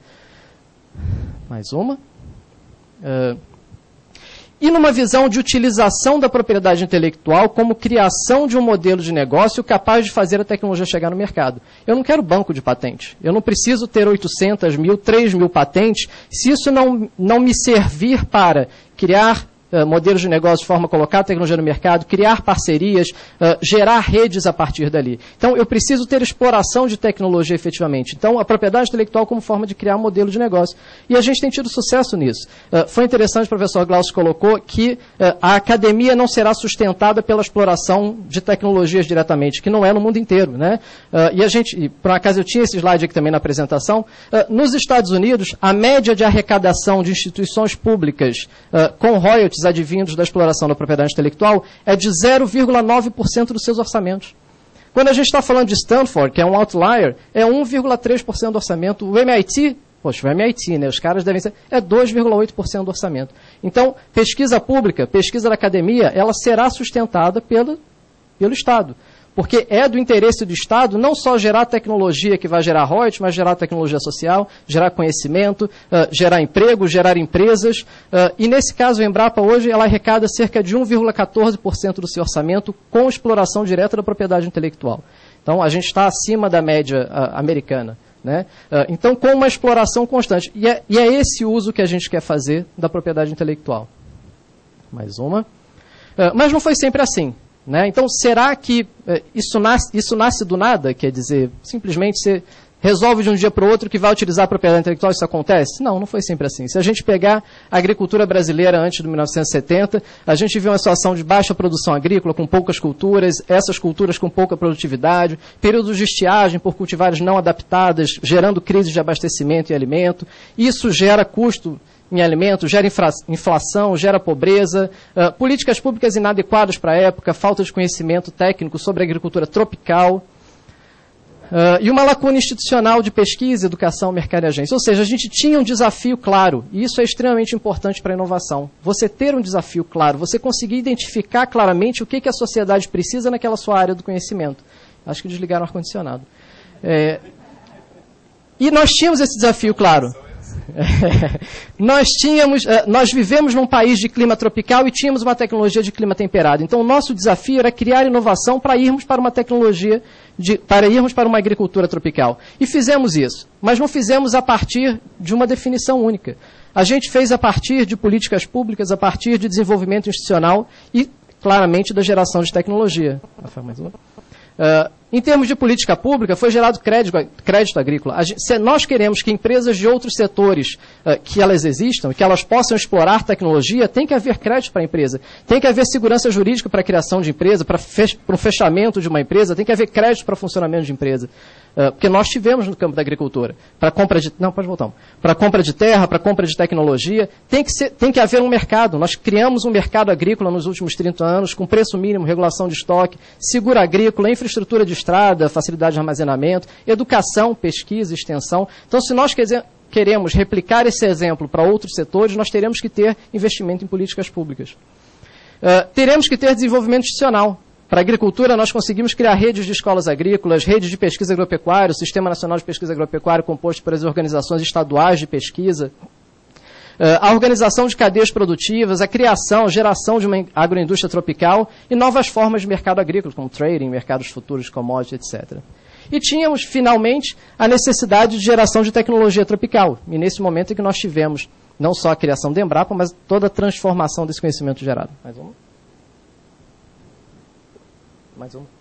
Mais uma. Uh, e numa visão de utilização da propriedade intelectual como criação de um modelo de negócio capaz de fazer a tecnologia chegar no mercado. Eu não quero banco de patente. Eu não preciso ter oitocentas mil, três mil patentes, se isso não, não me servir para criar Uh, modelos de negócio de forma a colocar a tecnologia no mercado, criar parcerias, uh, gerar redes a partir dali. Então, eu preciso ter exploração de tecnologia efetivamente. Então, a propriedade intelectual como forma de criar um modelo de negócio. E a gente tem tido sucesso nisso. Uh, foi interessante, o professor Glaucio colocou, que uh, a academia não será sustentada pela exploração de tecnologias diretamente, que não é no mundo inteiro, né? Uh, e a gente, e por acaso eu tinha esse slide aqui também na apresentação, uh, nos Estados Unidos, a média de arrecadação de instituições públicas uh, com royalties advindos da exploração da propriedade intelectual é de zero vírgula nove por cento dos seus orçamentos. Quando a gente está falando de Stanford, que é um outlier, é um vírgula três por cento do orçamento. O M I T, poxa, o M I T, né, os caras devem ser, é dois vírgula oito por cento do orçamento. Então, pesquisa pública, pesquisa da academia, ela será sustentada pelo, pelo Estado. Porque é do interesse do Estado não só gerar tecnologia que vai gerar royalties, mas gerar tecnologia social, gerar conhecimento, uh, gerar emprego, gerar empresas. Uh, e nesse caso, a Embrapa hoje ela arrecada cerca de um vírgula quatorze por cento do seu orçamento com exploração direta da propriedade intelectual. Então, a gente está acima da média uh, americana Né? Uh, então, com uma exploração constante. E é, e é esse uso que a gente quer fazer da propriedade intelectual. Mais uma. Uh, mas não foi sempre assim. Né? Então, será que uh, isso, nasce, isso nasce do nada? Quer dizer, simplesmente você resolve de um dia para o outro que vai utilizar a propriedade intelectual, isso acontece? Não, não foi sempre assim. Se a gente pegar a agricultura brasileira antes de mil novecentos e setenta, a gente viu uma situação de baixa produção agrícola, com poucas culturas, essas culturas com pouca produtividade, períodos de estiagem por cultivares não adaptadas, gerando crises de abastecimento e alimento. Isso gera custo em alimentos, gera inflação, gera pobreza, uh, políticas públicas inadequadas para a época, falta de conhecimento técnico sobre a agricultura tropical, Uh, e uma lacuna institucional de pesquisa, educação, mercado e agência. Ou seja, a gente tinha um desafio claro, e isso é extremamente importante para a inovação. Você ter um desafio claro, você conseguir identificar claramente o que, que a sociedade precisa naquela sua área do conhecimento. Acho que desligaram o ar-condicionado. É, e nós tínhamos esse desafio claro. nós, tínhamos, uh, nós vivemos num país de clima tropical e tínhamos uma tecnologia de clima temperado. Então, o nosso desafio era criar inovação para irmos para uma tecnologia De, para irmos para uma agricultura tropical. E fizemos isso, mas não fizemos a partir de uma definição única. A gente fez a partir de políticas públicas, a partir de desenvolvimento institucional e, claramente, da geração de tecnologia. Uh, em termos de política pública, foi gerado crédito, crédito agrícola. A gente, se nós queremos que empresas de outros setores, uh, que elas existam, que elas possam explorar tecnologia, tem que haver crédito para a empresa. Tem que haver segurança jurídica para a criação de empresa, para fech, o fechamento de uma empresa, tem que haver crédito para o funcionamento de empresa. Uh, porque nós tivemos no campo da agricultura, para compra de, não, pode voltar, para compra de terra, para compra de tecnologia, tem que, ser, tem que haver um mercado. Nós criamos um mercado agrícola nos últimos trinta anos, com preço mínimo, regulação de estoque, seguro agrícola, infraestrutura de estrada, facilidade de armazenamento, educação, pesquisa, extensão. Então, se nós quer, queremos replicar esse exemplo para outros setores, nós teremos que ter investimento em políticas públicas. Uh, teremos que ter desenvolvimento institucional. Para a agricultura, nós conseguimos criar redes de escolas agrícolas, redes de pesquisa agropecuária, o Sistema Nacional de Pesquisa Agropecuária, composto por as organizações estaduais de pesquisa, uh, a organização de cadeias produtivas, a criação, geração de uma agroindústria tropical e novas formas de mercado agrícola, como trading, mercados futuros, commodities, etcétera. E tínhamos, finalmente, a necessidade de geração de tecnologia tropical. E nesse momento é que nós tivemos não só a criação da Embrapa, mas toda a transformação desse conhecimento gerado. Mais uma. Mais uma.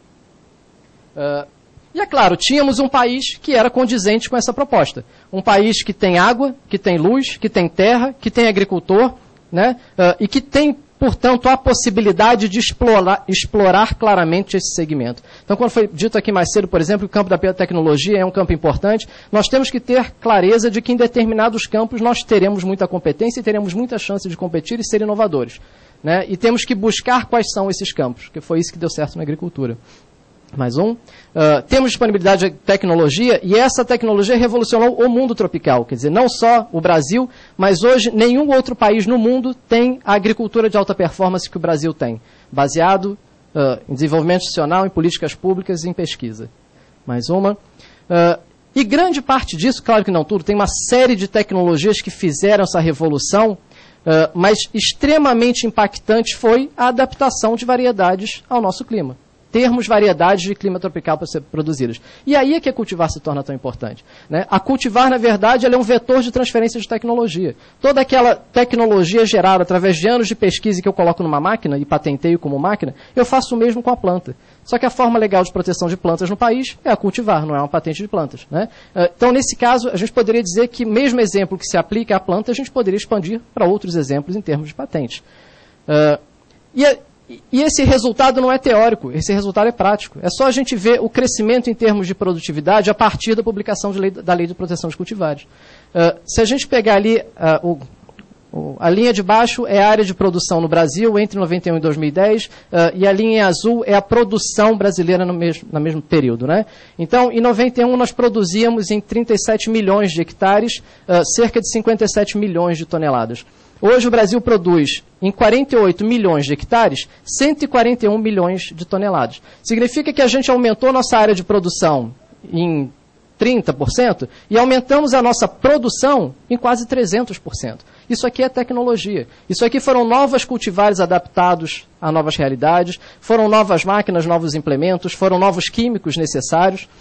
Uh, e é claro, tínhamos um país que era condizente com essa proposta. Um país que tem água, que tem luz, que tem terra, que tem agricultor, né? Uh, e que tem, portanto, a possibilidade de explorar, explorar claramente esse segmento. Então, quando foi dito aqui mais cedo, por exemplo, que o campo da biotecnologia é um campo importante, nós temos que ter clareza de que em determinados campos nós teremos muita competência e teremos muita chance de competir e ser inovadores. Né? E temos que buscar quais são esses campos, que foi isso que deu certo na agricultura. Mais um. Uh, temos disponibilidade de tecnologia e essa tecnologia revolucionou o mundo tropical. Quer dizer, não só o Brasil, mas hoje nenhum outro país no mundo tem a agricultura de alta performance que o Brasil tem, baseado uh, em desenvolvimento institucional, em políticas públicas e em pesquisa. Mais uma. Uh, e grande parte disso, claro que não tudo, tem uma série de tecnologias que fizeram essa revolução. Uh, mas extremamente impactante foi a adaptação de variedades ao nosso clima. Termos variedades de clima tropical para ser produzidas. E aí é que a cultivar se torna tão importante. Né? A cultivar, na verdade, ela é um vetor de transferência de tecnologia. Toda aquela tecnologia gerada através de anos de pesquisa que eu coloco numa máquina e patenteio como máquina, eu faço o mesmo com a planta. Só que a forma legal de proteção de plantas no país é a cultivar, não é uma patente de plantas. Né? Então, nesse caso, a gente poderia dizer que o mesmo exemplo que se aplica à planta, a gente poderia expandir para outros exemplos em termos de patentes. Uh, e a, E esse resultado não é teórico, esse resultado é prático. É só a gente ver o crescimento em termos de produtividade a partir da publicação de lei, da Lei de Proteção de Cultivares. Uh, se a gente pegar ali, uh, o, o, a linha de baixo é a área de produção no Brasil entre noventa e um e dois mil e dez, uh, e a linha azul é a produção brasileira no mesmo, no mesmo período. Né? Então, em noventa e um, nós produzíamos em trinta e sete milhões de hectares, uh, cerca de cinquenta e sete milhões de toneladas. Hoje o Brasil produz, em quarenta e oito milhões de hectares, cento e quarenta e um milhões de toneladas. Significa que a gente aumentou nossa área de produção em trinta por cento e aumentamos a nossa produção em quase trezentos por cento. Isso aqui é tecnologia. Isso aqui foram novos cultivares adaptados a novas realidades, foram novas máquinas, novos implementos, foram novos químicos necessários.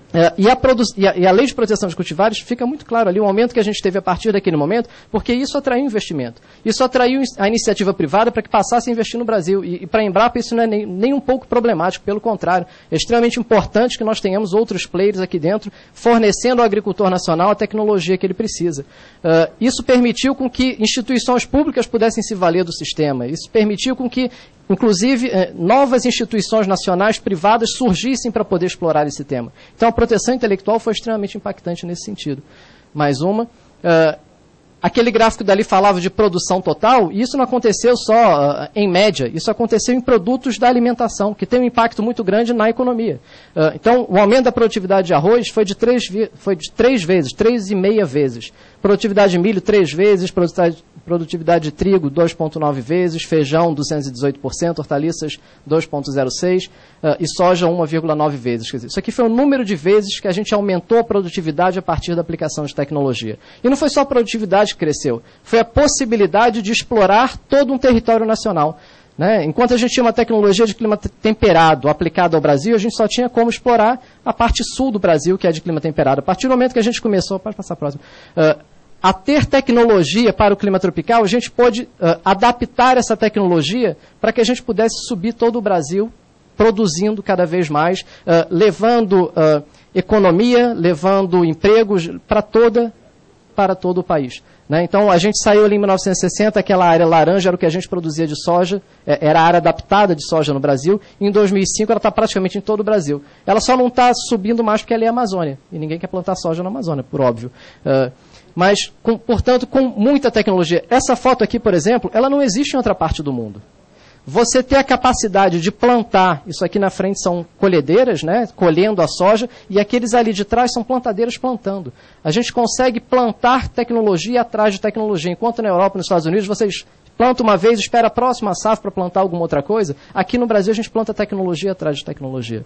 Uh, e, a e, a, e a lei de proteção de cultivares fica muito claro ali o aumento que a gente teve a partir daquele momento, porque isso atraiu investimento. Isso atraiu a iniciativa privada para que passasse a investir no Brasil. E, e para a Embrapa isso não é nem, nem um pouco problemático, pelo contrário. É extremamente importante que nós tenhamos outros players aqui dentro fornecendo ao agricultor nacional a tecnologia que ele precisa. Uh, isso permitiu com que instituições públicas pudessem se valer do sistema. Isso permitiu com que inclusive, eh, novas instituições nacionais privadas surgissem para poder explorar esse tema. Então, a proteção intelectual foi extremamente impactante nesse sentido. Mais uma. Uh, aquele gráfico dali falava de produção total, e isso não aconteceu só uh, em média, isso aconteceu em produtos da alimentação, que tem um impacto muito grande na economia. Uh, então, o aumento da produtividade de arroz foi de três, foi de três vezes, três e meia vezes. Produtividade de milho, três vezes, produtividade Produtividade de trigo, dois vírgula nove vezes, feijão, duzentos e dezoito por cento, hortaliças, dois vírgula zero seis por cento uh, e soja, um vírgula nove vezes. Quer dizer, isso aqui foi o número de vezes que a gente aumentou a produtividade a partir da aplicação de tecnologia. E não foi só a produtividade que cresceu, foi a possibilidade de explorar todo um território nacional. Né? Enquanto a gente tinha uma tecnologia de clima temperado aplicada ao Brasil, a gente só tinha como explorar a parte sul do Brasil, que é de clima temperado. A partir do momento que a gente começou... Pode passar a próxima. Uh, a ter tecnologia para o clima tropical, a gente pôde uh, adaptar essa tecnologia para que a gente pudesse subir todo o Brasil, produzindo cada vez mais, uh, levando uh, economia, levando empregos para toda, para todo o país. Né? Então, a gente saiu ali em mil novecentos e sessenta, aquela área laranja era o que a gente produzia de soja, era a área adaptada de soja no Brasil, e em dois mil e cinco ela está praticamente em todo o Brasil. Ela só não está subindo mais porque ela é a Amazônia, e ninguém quer plantar soja na Amazônia, por óbvio. Uh, Mas, com, portanto, com muita tecnologia. Essa foto aqui, por exemplo, ela não existe em outra parte do mundo. Você ter a capacidade de plantar, isso aqui na frente são colhedeiras, né, colhendo a soja, e aqueles ali de trás são plantadeiras plantando. A gente consegue plantar tecnologia atrás de tecnologia. Enquanto na Europa e nos Estados Unidos vocês plantam uma vez, espera a próxima safra para plantar alguma outra coisa, aqui no Brasil a gente planta tecnologia atrás de tecnologia.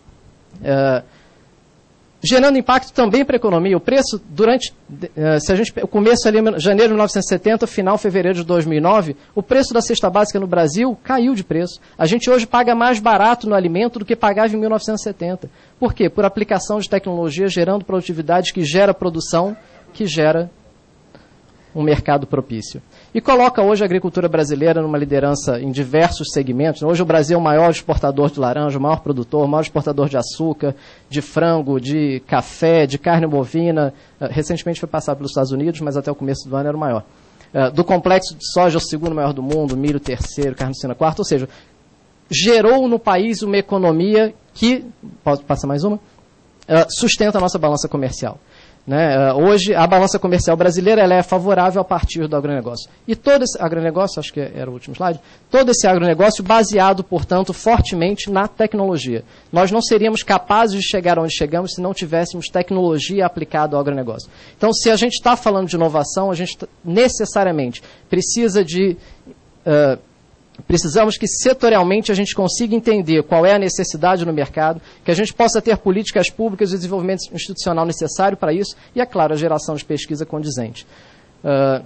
Uh, Gerando impacto também para a economia. O preço, durante, se a gente, o começo ali, janeiro de mil novecentos e setenta, final fevereiro de dois mil e nove, o preço da cesta básica no Brasil caiu de preço. A gente hoje paga mais barato no alimento do que pagava em mil novecentos e setenta. Por quê? Por aplicação de tecnologia, gerando produtividade que gera produção, que gera um mercado propício. E coloca hoje a agricultura brasileira numa liderança em diversos segmentos. Hoje o Brasil é o maior exportador de laranja, o maior produtor, o maior exportador de açúcar, de frango, de café, de carne bovina. Recentemente foi passado pelos Estados Unidos, mas até o começo do ano era o maior. Do complexo de soja, o segundo maior do mundo, milho terceiro, carne suína quarto. Ou seja, gerou no país uma economia que, posso passar mais uma? Sustenta a nossa balança comercial. Né? Hoje, a balança comercial brasileira ela é favorável a partir do agronegócio. E todo esse agronegócio, acho que era o último slide, todo esse agronegócio baseado, portanto, fortemente na tecnologia. Nós não seríamos capazes de chegar onde chegamos se não tivéssemos tecnologia aplicada ao agronegócio. Então, se a gente está falando de inovação, a gente necessariamente precisa de... Uh, Precisamos que setorialmente a gente consiga entender qual é a necessidade no mercado, que a gente possa ter políticas públicas e desenvolvimento institucional necessário para isso e, é claro, a geração de pesquisa condizente. Uh,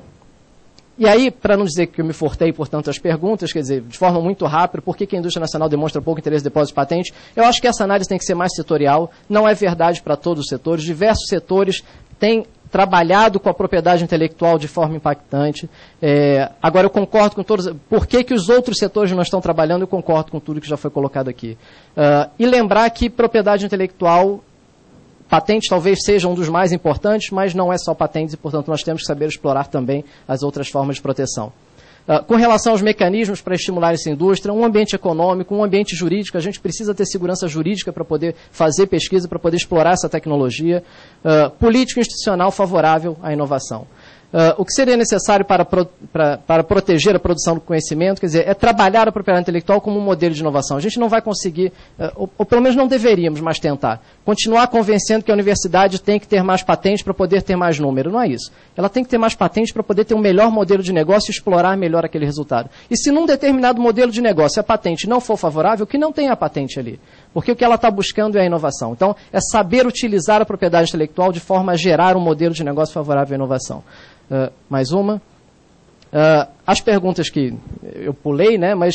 e aí, para não dizer que eu me fortei, portanto, as perguntas, quer dizer, de forma muito rápida, por que, que a indústria nacional demonstra pouco interesse em depósito de patente? Eu acho que essa análise tem que ser mais setorial, não é verdade para todos os setores, diversos setores têm trabalhado com a propriedade intelectual de forma impactante. É, agora, eu concordo com todos... Por que, que os outros setores não estão trabalhando? Eu concordo com tudo que já foi colocado aqui. Uh, e lembrar que propriedade intelectual, patente talvez seja um dos mais importantes, mas não é só patentes e, portanto, nós temos que saber explorar também as outras formas de proteção. Uh, com relação aos mecanismos para estimular essa indústria, um ambiente econômico, um ambiente jurídico, a gente precisa ter segurança jurídica para poder fazer pesquisa, para poder explorar essa tecnologia, uh, político institucional favorável à inovação. Uh, o que seria necessário para, pro, para, para proteger a produção do conhecimento, quer dizer, é trabalhar a propriedade intelectual como um modelo de inovação. A gente não vai conseguir, uh, ou, ou pelo menos não deveríamos mais tentar, continuar convencendo que a universidade tem que ter mais patentes para poder ter mais número. Não é isso. Ela tem que ter mais patentes para poder ter um melhor modelo de negócio e explorar melhor aquele resultado. E se num determinado modelo de negócio a patente não for favorável, que não tenha a patente ali. Porque o que ela está buscando é a inovação. Então, é saber utilizar a propriedade intelectual de forma a gerar um modelo de negócio favorável à inovação. Uh, mais uma. Uh, as perguntas que eu pulei, né, mas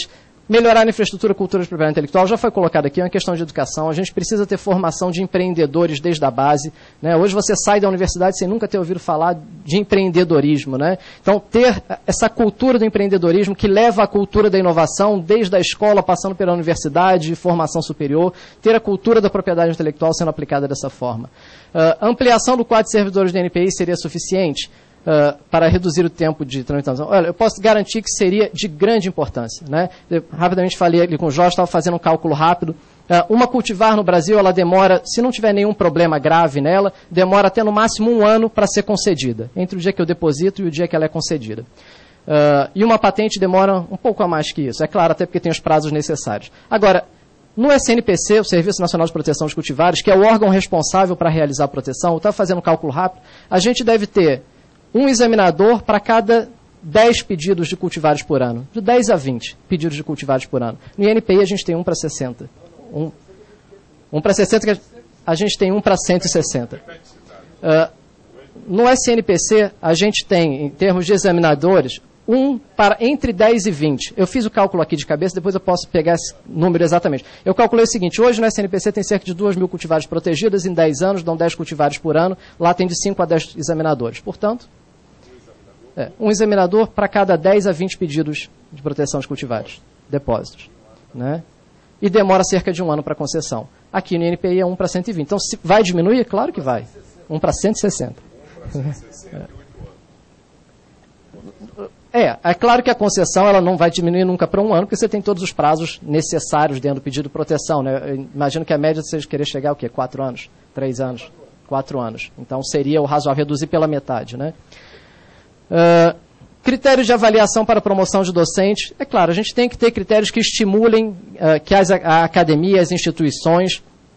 melhorar a infraestrutura, cultura de propriedade intelectual, já foi colocado aqui, é uma questão de educação. A gente precisa ter formação de empreendedores desde a base, né? Hoje você sai da universidade sem nunca ter ouvido falar de empreendedorismo, né? Então, ter essa cultura do empreendedorismo que leva à cultura da inovação, desde a escola, passando pela universidade, formação superior, ter a cultura da propriedade intelectual sendo aplicada dessa forma. Uh, ampliação do quadro de servidores do I N P I seria suficiente? Uh, para reduzir o tempo de tramitação. Olha, eu posso garantir que seria de grande importância, né? Eu, rapidamente falei ali com o Jorge, estava fazendo um cálculo rápido. Uh, uma cultivar no Brasil, ela demora, se não tiver nenhum problema grave nela, demora até no máximo um ano para ser concedida, entre o dia que eu deposito e o dia que ela é concedida. Uh, e uma patente demora um pouco a mais que isso, é claro, até porque tem os prazos necessários. Agora, no S N P C, o Serviço Nacional de Proteção dos Cultivares, que é o órgão responsável para realizar a proteção, eu estava fazendo um cálculo rápido, a gente deve ter um examinador para cada dez pedidos de cultivares por ano. De dez a vinte pedidos de cultivares por ano. No I N P I a gente tem um para sessenta. Um, um para sessenta, a gente tem um para cento e sessenta. Uh, no S N P C, a gente tem, em termos de examinadores, um para entre dez e vinte. Eu fiz o cálculo aqui de cabeça, depois eu posso pegar esse número exatamente. Eu calculei o seguinte, hoje no S N P C tem cerca de duas mil cultivares protegidas, em dez anos dão dez cultivares por ano, lá tem de cinco a dez examinadores. Portanto, é, um examinador para cada dez a vinte pedidos de proteção de cultivares, depósitos, né? E demora cerca de um ano para concessão. Aqui no I N P I é um para cento e vinte. Então, se vai diminuir? Claro que vai. um para cento e sessenta. É, é claro que a concessão ela não vai diminuir nunca para um ano, porque você tem todos os prazos necessários dentro do pedido de proteção, né? Eu imagino que a média seja querer chegar ao quê? Quatro anos? Três anos? Quatro anos. Então, seria o razoável reduzir pela metade, né? Uh, critérios de avaliação para promoção de docentes. É claro, a gente tem que ter critérios que estimulem uh, que as, a academia, as instituições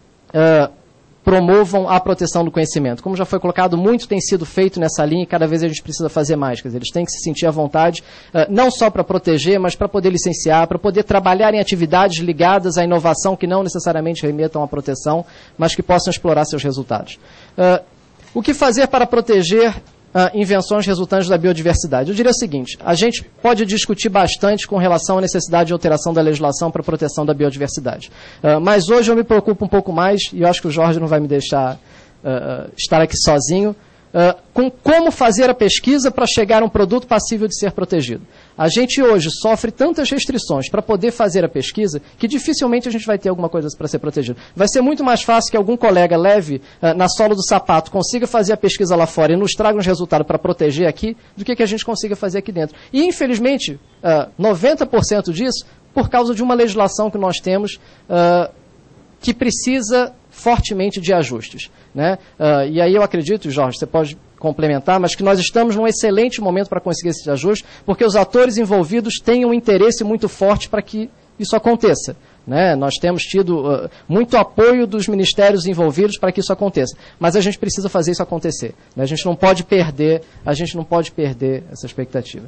uh, promovam a proteção do conhecimento. Como já foi colocado, muito tem sido feito nessa linha e cada vez a gente precisa fazer mais. Quer dizer, eles têm que se sentir à vontade, uh, não só para proteger, mas para poder licenciar, para poder trabalhar em atividades ligadas à inovação que não necessariamente remetam à proteção, mas que possam explorar seus resultados. Uh, o que fazer para proteger Uh, invenções resultantes da biodiversidade? Eu diria o seguinte, a gente pode discutir bastante com relação à necessidade de alteração da legislação para a proteção da biodiversidade. Uh, mas hoje eu me preocupo um pouco mais, e eu acho que o Jorge não vai me deixar uh, estar aqui sozinho, uh, com como fazer a pesquisa para chegar a um produto passível de ser protegido. A gente hoje sofre tantas restrições para poder fazer a pesquisa que dificilmente a gente vai ter alguma coisa para ser protegido. Vai ser muito mais fácil que algum colega leve uh, na sola do sapato, consiga fazer a pesquisa lá fora e nos traga uns resultados para proteger aqui, do que, que a gente consiga fazer aqui dentro. E, infelizmente, uh, noventa por cento disso por causa de uma legislação que nós temos uh, que precisa fortemente de ajustes, né? Uh, e aí eu acredito, Jorge, você pode complementar, mas que nós estamos num excelente momento para conseguir esses ajustes, porque os atores envolvidos têm um interesse muito forte para que isso aconteça, né? Nós temos tido uh, muito apoio dos ministérios envolvidos para que isso aconteça, mas a gente precisa fazer isso acontecer, né? A gente não pode perder, a gente não pode perder essa expectativa.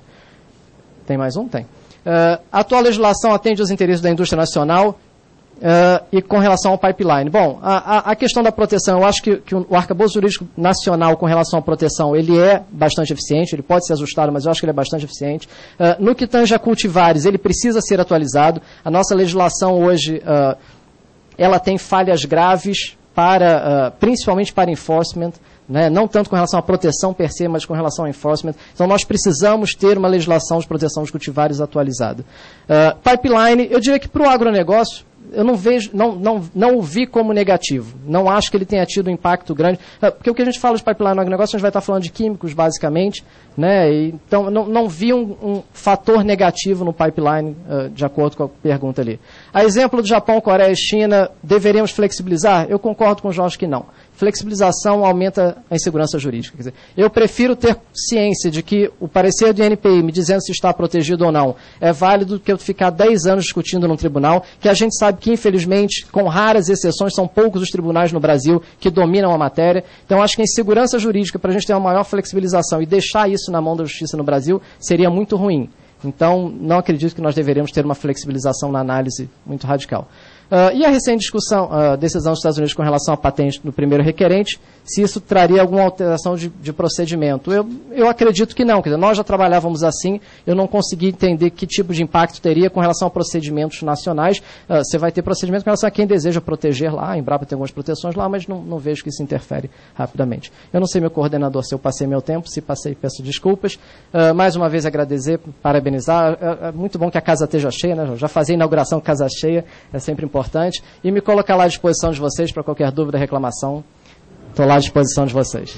Tem mais um? Tem. Uh, a atual legislação atende aos interesses da indústria nacional. Uh, e com relação ao pipeline. Bom, a, a, a questão da proteção, eu acho que, que o arcabouço jurídico nacional com relação à proteção, ele é bastante eficiente, ele pode ser ajustado, mas eu acho que ele é bastante eficiente. Uh, no que tange a cultivares, ele precisa ser atualizado. A nossa legislação hoje, uh, ela tem falhas graves, para, uh, principalmente para enforcement, né? Não tanto com relação à proteção per se, mas com relação ao enforcement. Então, nós precisamos ter uma legislação de proteção dos cultivares atualizada. Uh, pipeline, eu diria que para o agronegócio, eu não vejo, não, não, não o vi como negativo. Não acho que ele tenha tido um impacto grande. Porque o que a gente fala de pipeline no agronegócio, a gente vai estar falando de químicos, basicamente, né? E, então, não, não vi um, um fator negativo no pipeline, uh, de acordo com a pergunta ali. A exemplo do Japão, Coreia e China, deveríamos flexibilizar? Eu concordo com o Jorge que não. Flexibilização aumenta a insegurança jurídica. Quer dizer, eu prefiro ter ciência de que o parecer do I N P I me dizendo se está protegido ou não é válido do que eu ficar dez anos discutindo num tribunal, que a gente sabe que, infelizmente, com raras exceções, são poucos os tribunais no Brasil que dominam a matéria. Então, acho que a insegurança jurídica, para a gente ter uma maior flexibilização e deixar isso na mão da justiça no Brasil, seria muito ruim. Então, não acredito que nós deveríamos ter uma flexibilização na análise muito radical. Uh, e a recente discussão, uh, decisão dos Estados Unidos com relação à patente do primeiro requerente, se isso traria alguma alteração de, de procedimento. Eu, eu acredito que não. Quer dizer, nós já trabalhávamos assim, eu não consegui entender que tipo de impacto teria com relação a procedimentos nacionais. Uh, você vai ter procedimento com relação a quem deseja proteger lá, a Embrapa tem algumas proteções lá, mas não, não vejo que isso interfere rapidamente. Eu não sei, meu coordenador, se eu passei meu tempo, se passei, peço desculpas. Uh, mais uma vez agradecer, parabenizar. É, é muito bom que a casa esteja cheia, né? Já fazia inauguração casa cheia, é sempre importante. importante, e me colocar lá à disposição de vocês para qualquer dúvida, reclamação. Estou lá à disposição de vocês.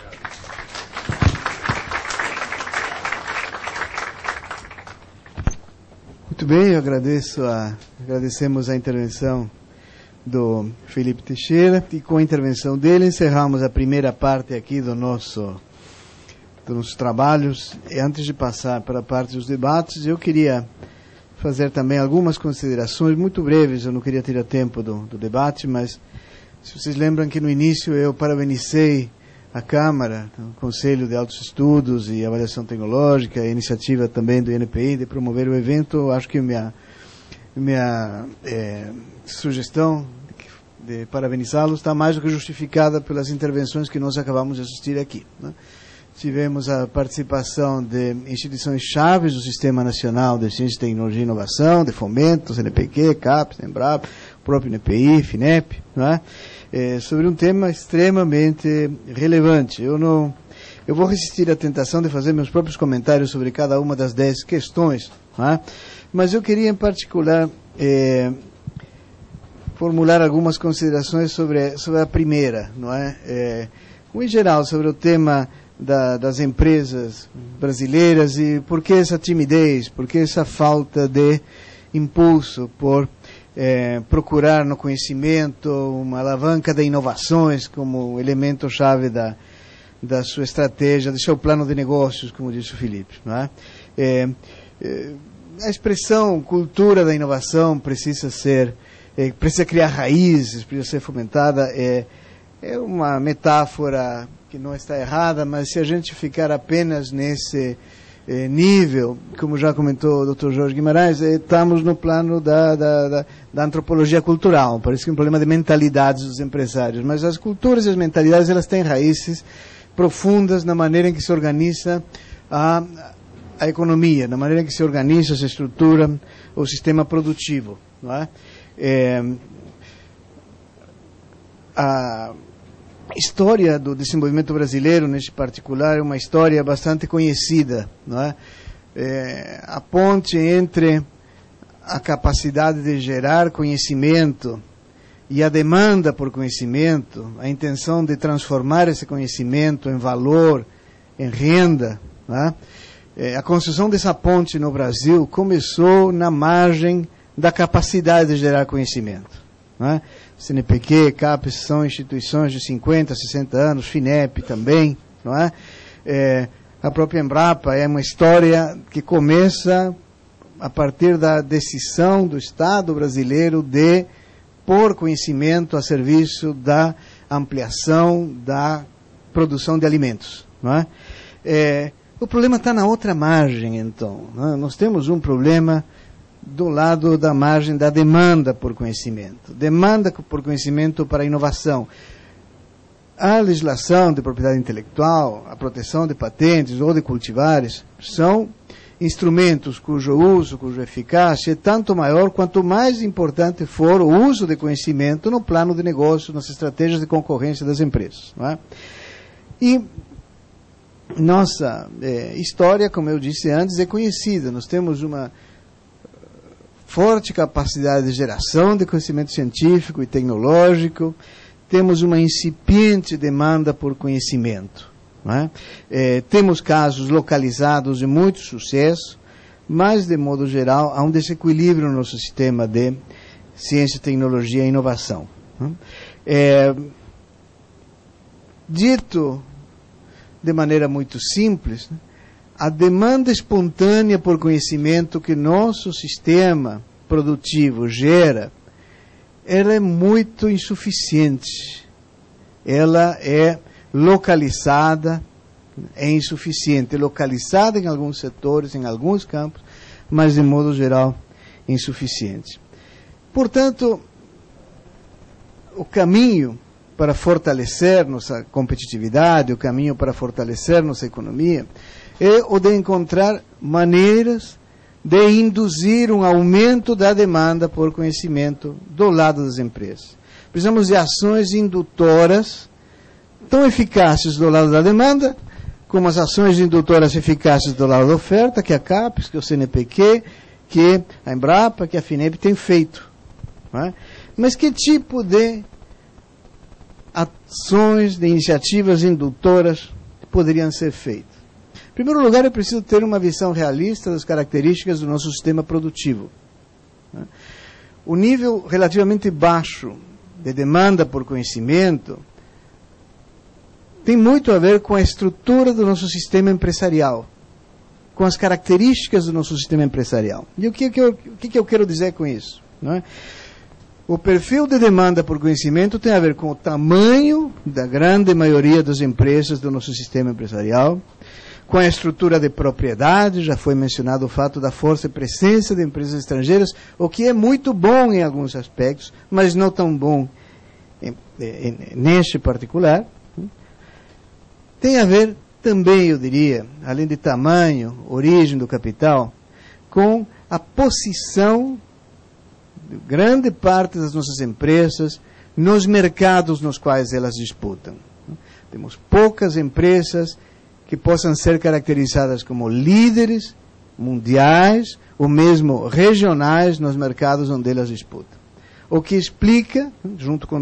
Muito bem, eu agradeço a, agradecemos a intervenção do Felipe Teixeira, e com a intervenção dele encerramos a primeira parte aqui do nosso, dos nossos trabalhos. E antes de passar para a parte dos debates, eu queria fazer também algumas considerações muito breves. Eu não queria tirar tempo do, do debate, mas se vocês lembram que no início eu parabenizei a Câmara, o Conselho de Altos Estudos e Avaliação Tecnológica, a iniciativa também do I N P I de promover o evento. Acho que minha, minha é, sugestão de, de parabenizá-los está mais do que justificada pelas intervenções que nós acabamos de assistir aqui, né? Tivemos a participação de instituições chaves do Sistema Nacional de Ciência, Tecnologia e Inovação, de Fomento, C N P Q, CAPES, Embrapa, o próprio I N P I, FINEP, não é? É, sobre um tema extremamente relevante. Eu, não, eu vou resistir à tentação de fazer meus próprios comentários sobre cada uma das dez questões, não é? Mas eu queria, em particular, é, formular algumas considerações sobre, sobre a primeira, não é? É, em geral, sobre o tema Da, das empresas brasileiras, e por que essa timidez, por que essa falta de impulso por eh, procurar no conhecimento uma alavanca de inovações como elemento-chave da, da sua estratégia, do seu plano de negócios, como disse o Felipe, não é? Eh, eh, a expressão cultura da inovação precisa ser, eh, precisa criar raízes, precisa ser fomentada, é, é uma metáfora que não está errada, mas se a gente ficar apenas nesse eh, nível, como já comentou o doutor Jorge Guimarães, eh, estamos no plano da, da, da, da antropologia cultural. Parece que é um problema de mentalidades dos empresários, mas as culturas e as mentalidades, elas têm raízes profundas na maneira em que se organiza a, a economia, na maneira em que se organiza, se estrutura o sistema produtivo, não é? É, a A história do desenvolvimento brasileiro, neste particular, é uma história bastante conhecida, não é? É, a ponte entre a capacidade de gerar conhecimento e a demanda por conhecimento, a intenção de transformar esse conhecimento em valor, em renda, não é? É, a construção dessa ponte no Brasil começou na margem da capacidade de gerar conhecimento, não é? C N P Q, CAPES são instituições de cinquenta, sessenta anos, FINEP também, não é? É, a própria Embrapa é uma história que começa a partir da decisão do Estado brasileiro de pôr conhecimento a serviço da ampliação da produção de alimentos, não é? É, o problema está na outra margem, então, não é? Nós temos um problema do lado da margem da demanda por conhecimento. Demanda por conhecimento para a inovação. A legislação de propriedade intelectual, a proteção de patentes ou de cultivares, são instrumentos cujo uso, cuja eficácia é tanto maior quanto mais importante for o uso de conhecimento no plano de negócio, nas estratégias de concorrência das empresas, não é? E nossa é, história, como eu disse antes, é conhecida. Nós temos uma forte capacidade de geração de conhecimento científico e tecnológico, temos uma incipiente demanda por conhecimento, não é? É, temos casos localizados de muito sucesso, mas, de modo geral, há um desequilíbrio no nosso sistema de ciência, tecnologia e inovação. Não é? É, dito de maneira muito simples, né? A demanda espontânea por conhecimento que nosso sistema produtivo gera, ela é muito insuficiente. Ela é localizada, é insuficiente, é localizada em alguns setores, em alguns campos, mas de modo geral insuficiente. Portanto, o caminho para fortalecer nossa competitividade, o caminho para fortalecer nossa economia, é o de encontrar maneiras de induzir um aumento da demanda por conhecimento do lado das empresas. Precisamos de ações indutoras tão eficazes do lado da demanda, como as ações indutoras eficazes do lado da oferta, que a CAPES, que o C N P Q, que a Embrapa, que a FINEP tem feito. Não é? Mas que tipo de ações, de iniciativas indutoras poderiam ser feitas? Em primeiro lugar, é preciso ter uma visão realista das características do nosso sistema produtivo. O nível relativamente baixo de demanda por conhecimento tem muito a ver com a estrutura do nosso sistema empresarial, com as características do nosso sistema empresarial. E o que, que, eu, o que, que eu quero dizer com isso? Não é? O perfil de demanda por conhecimento tem a ver com o tamanho da grande maioria das empresas do nosso sistema empresarial, com a estrutura de propriedade, já foi mencionado o fato da força e presença de empresas estrangeiras, o que é muito bom em alguns aspectos, mas não tão bom em, em, neste particular. Tem a ver também, eu diria, além de tamanho, origem do capital, com a posição de grande parte das nossas empresas nos mercados nos quais elas disputam. Temos poucas empresas que possam ser caracterizadas como líderes mundiais ou mesmo regionais nos mercados onde elas disputam. O que explica, junto com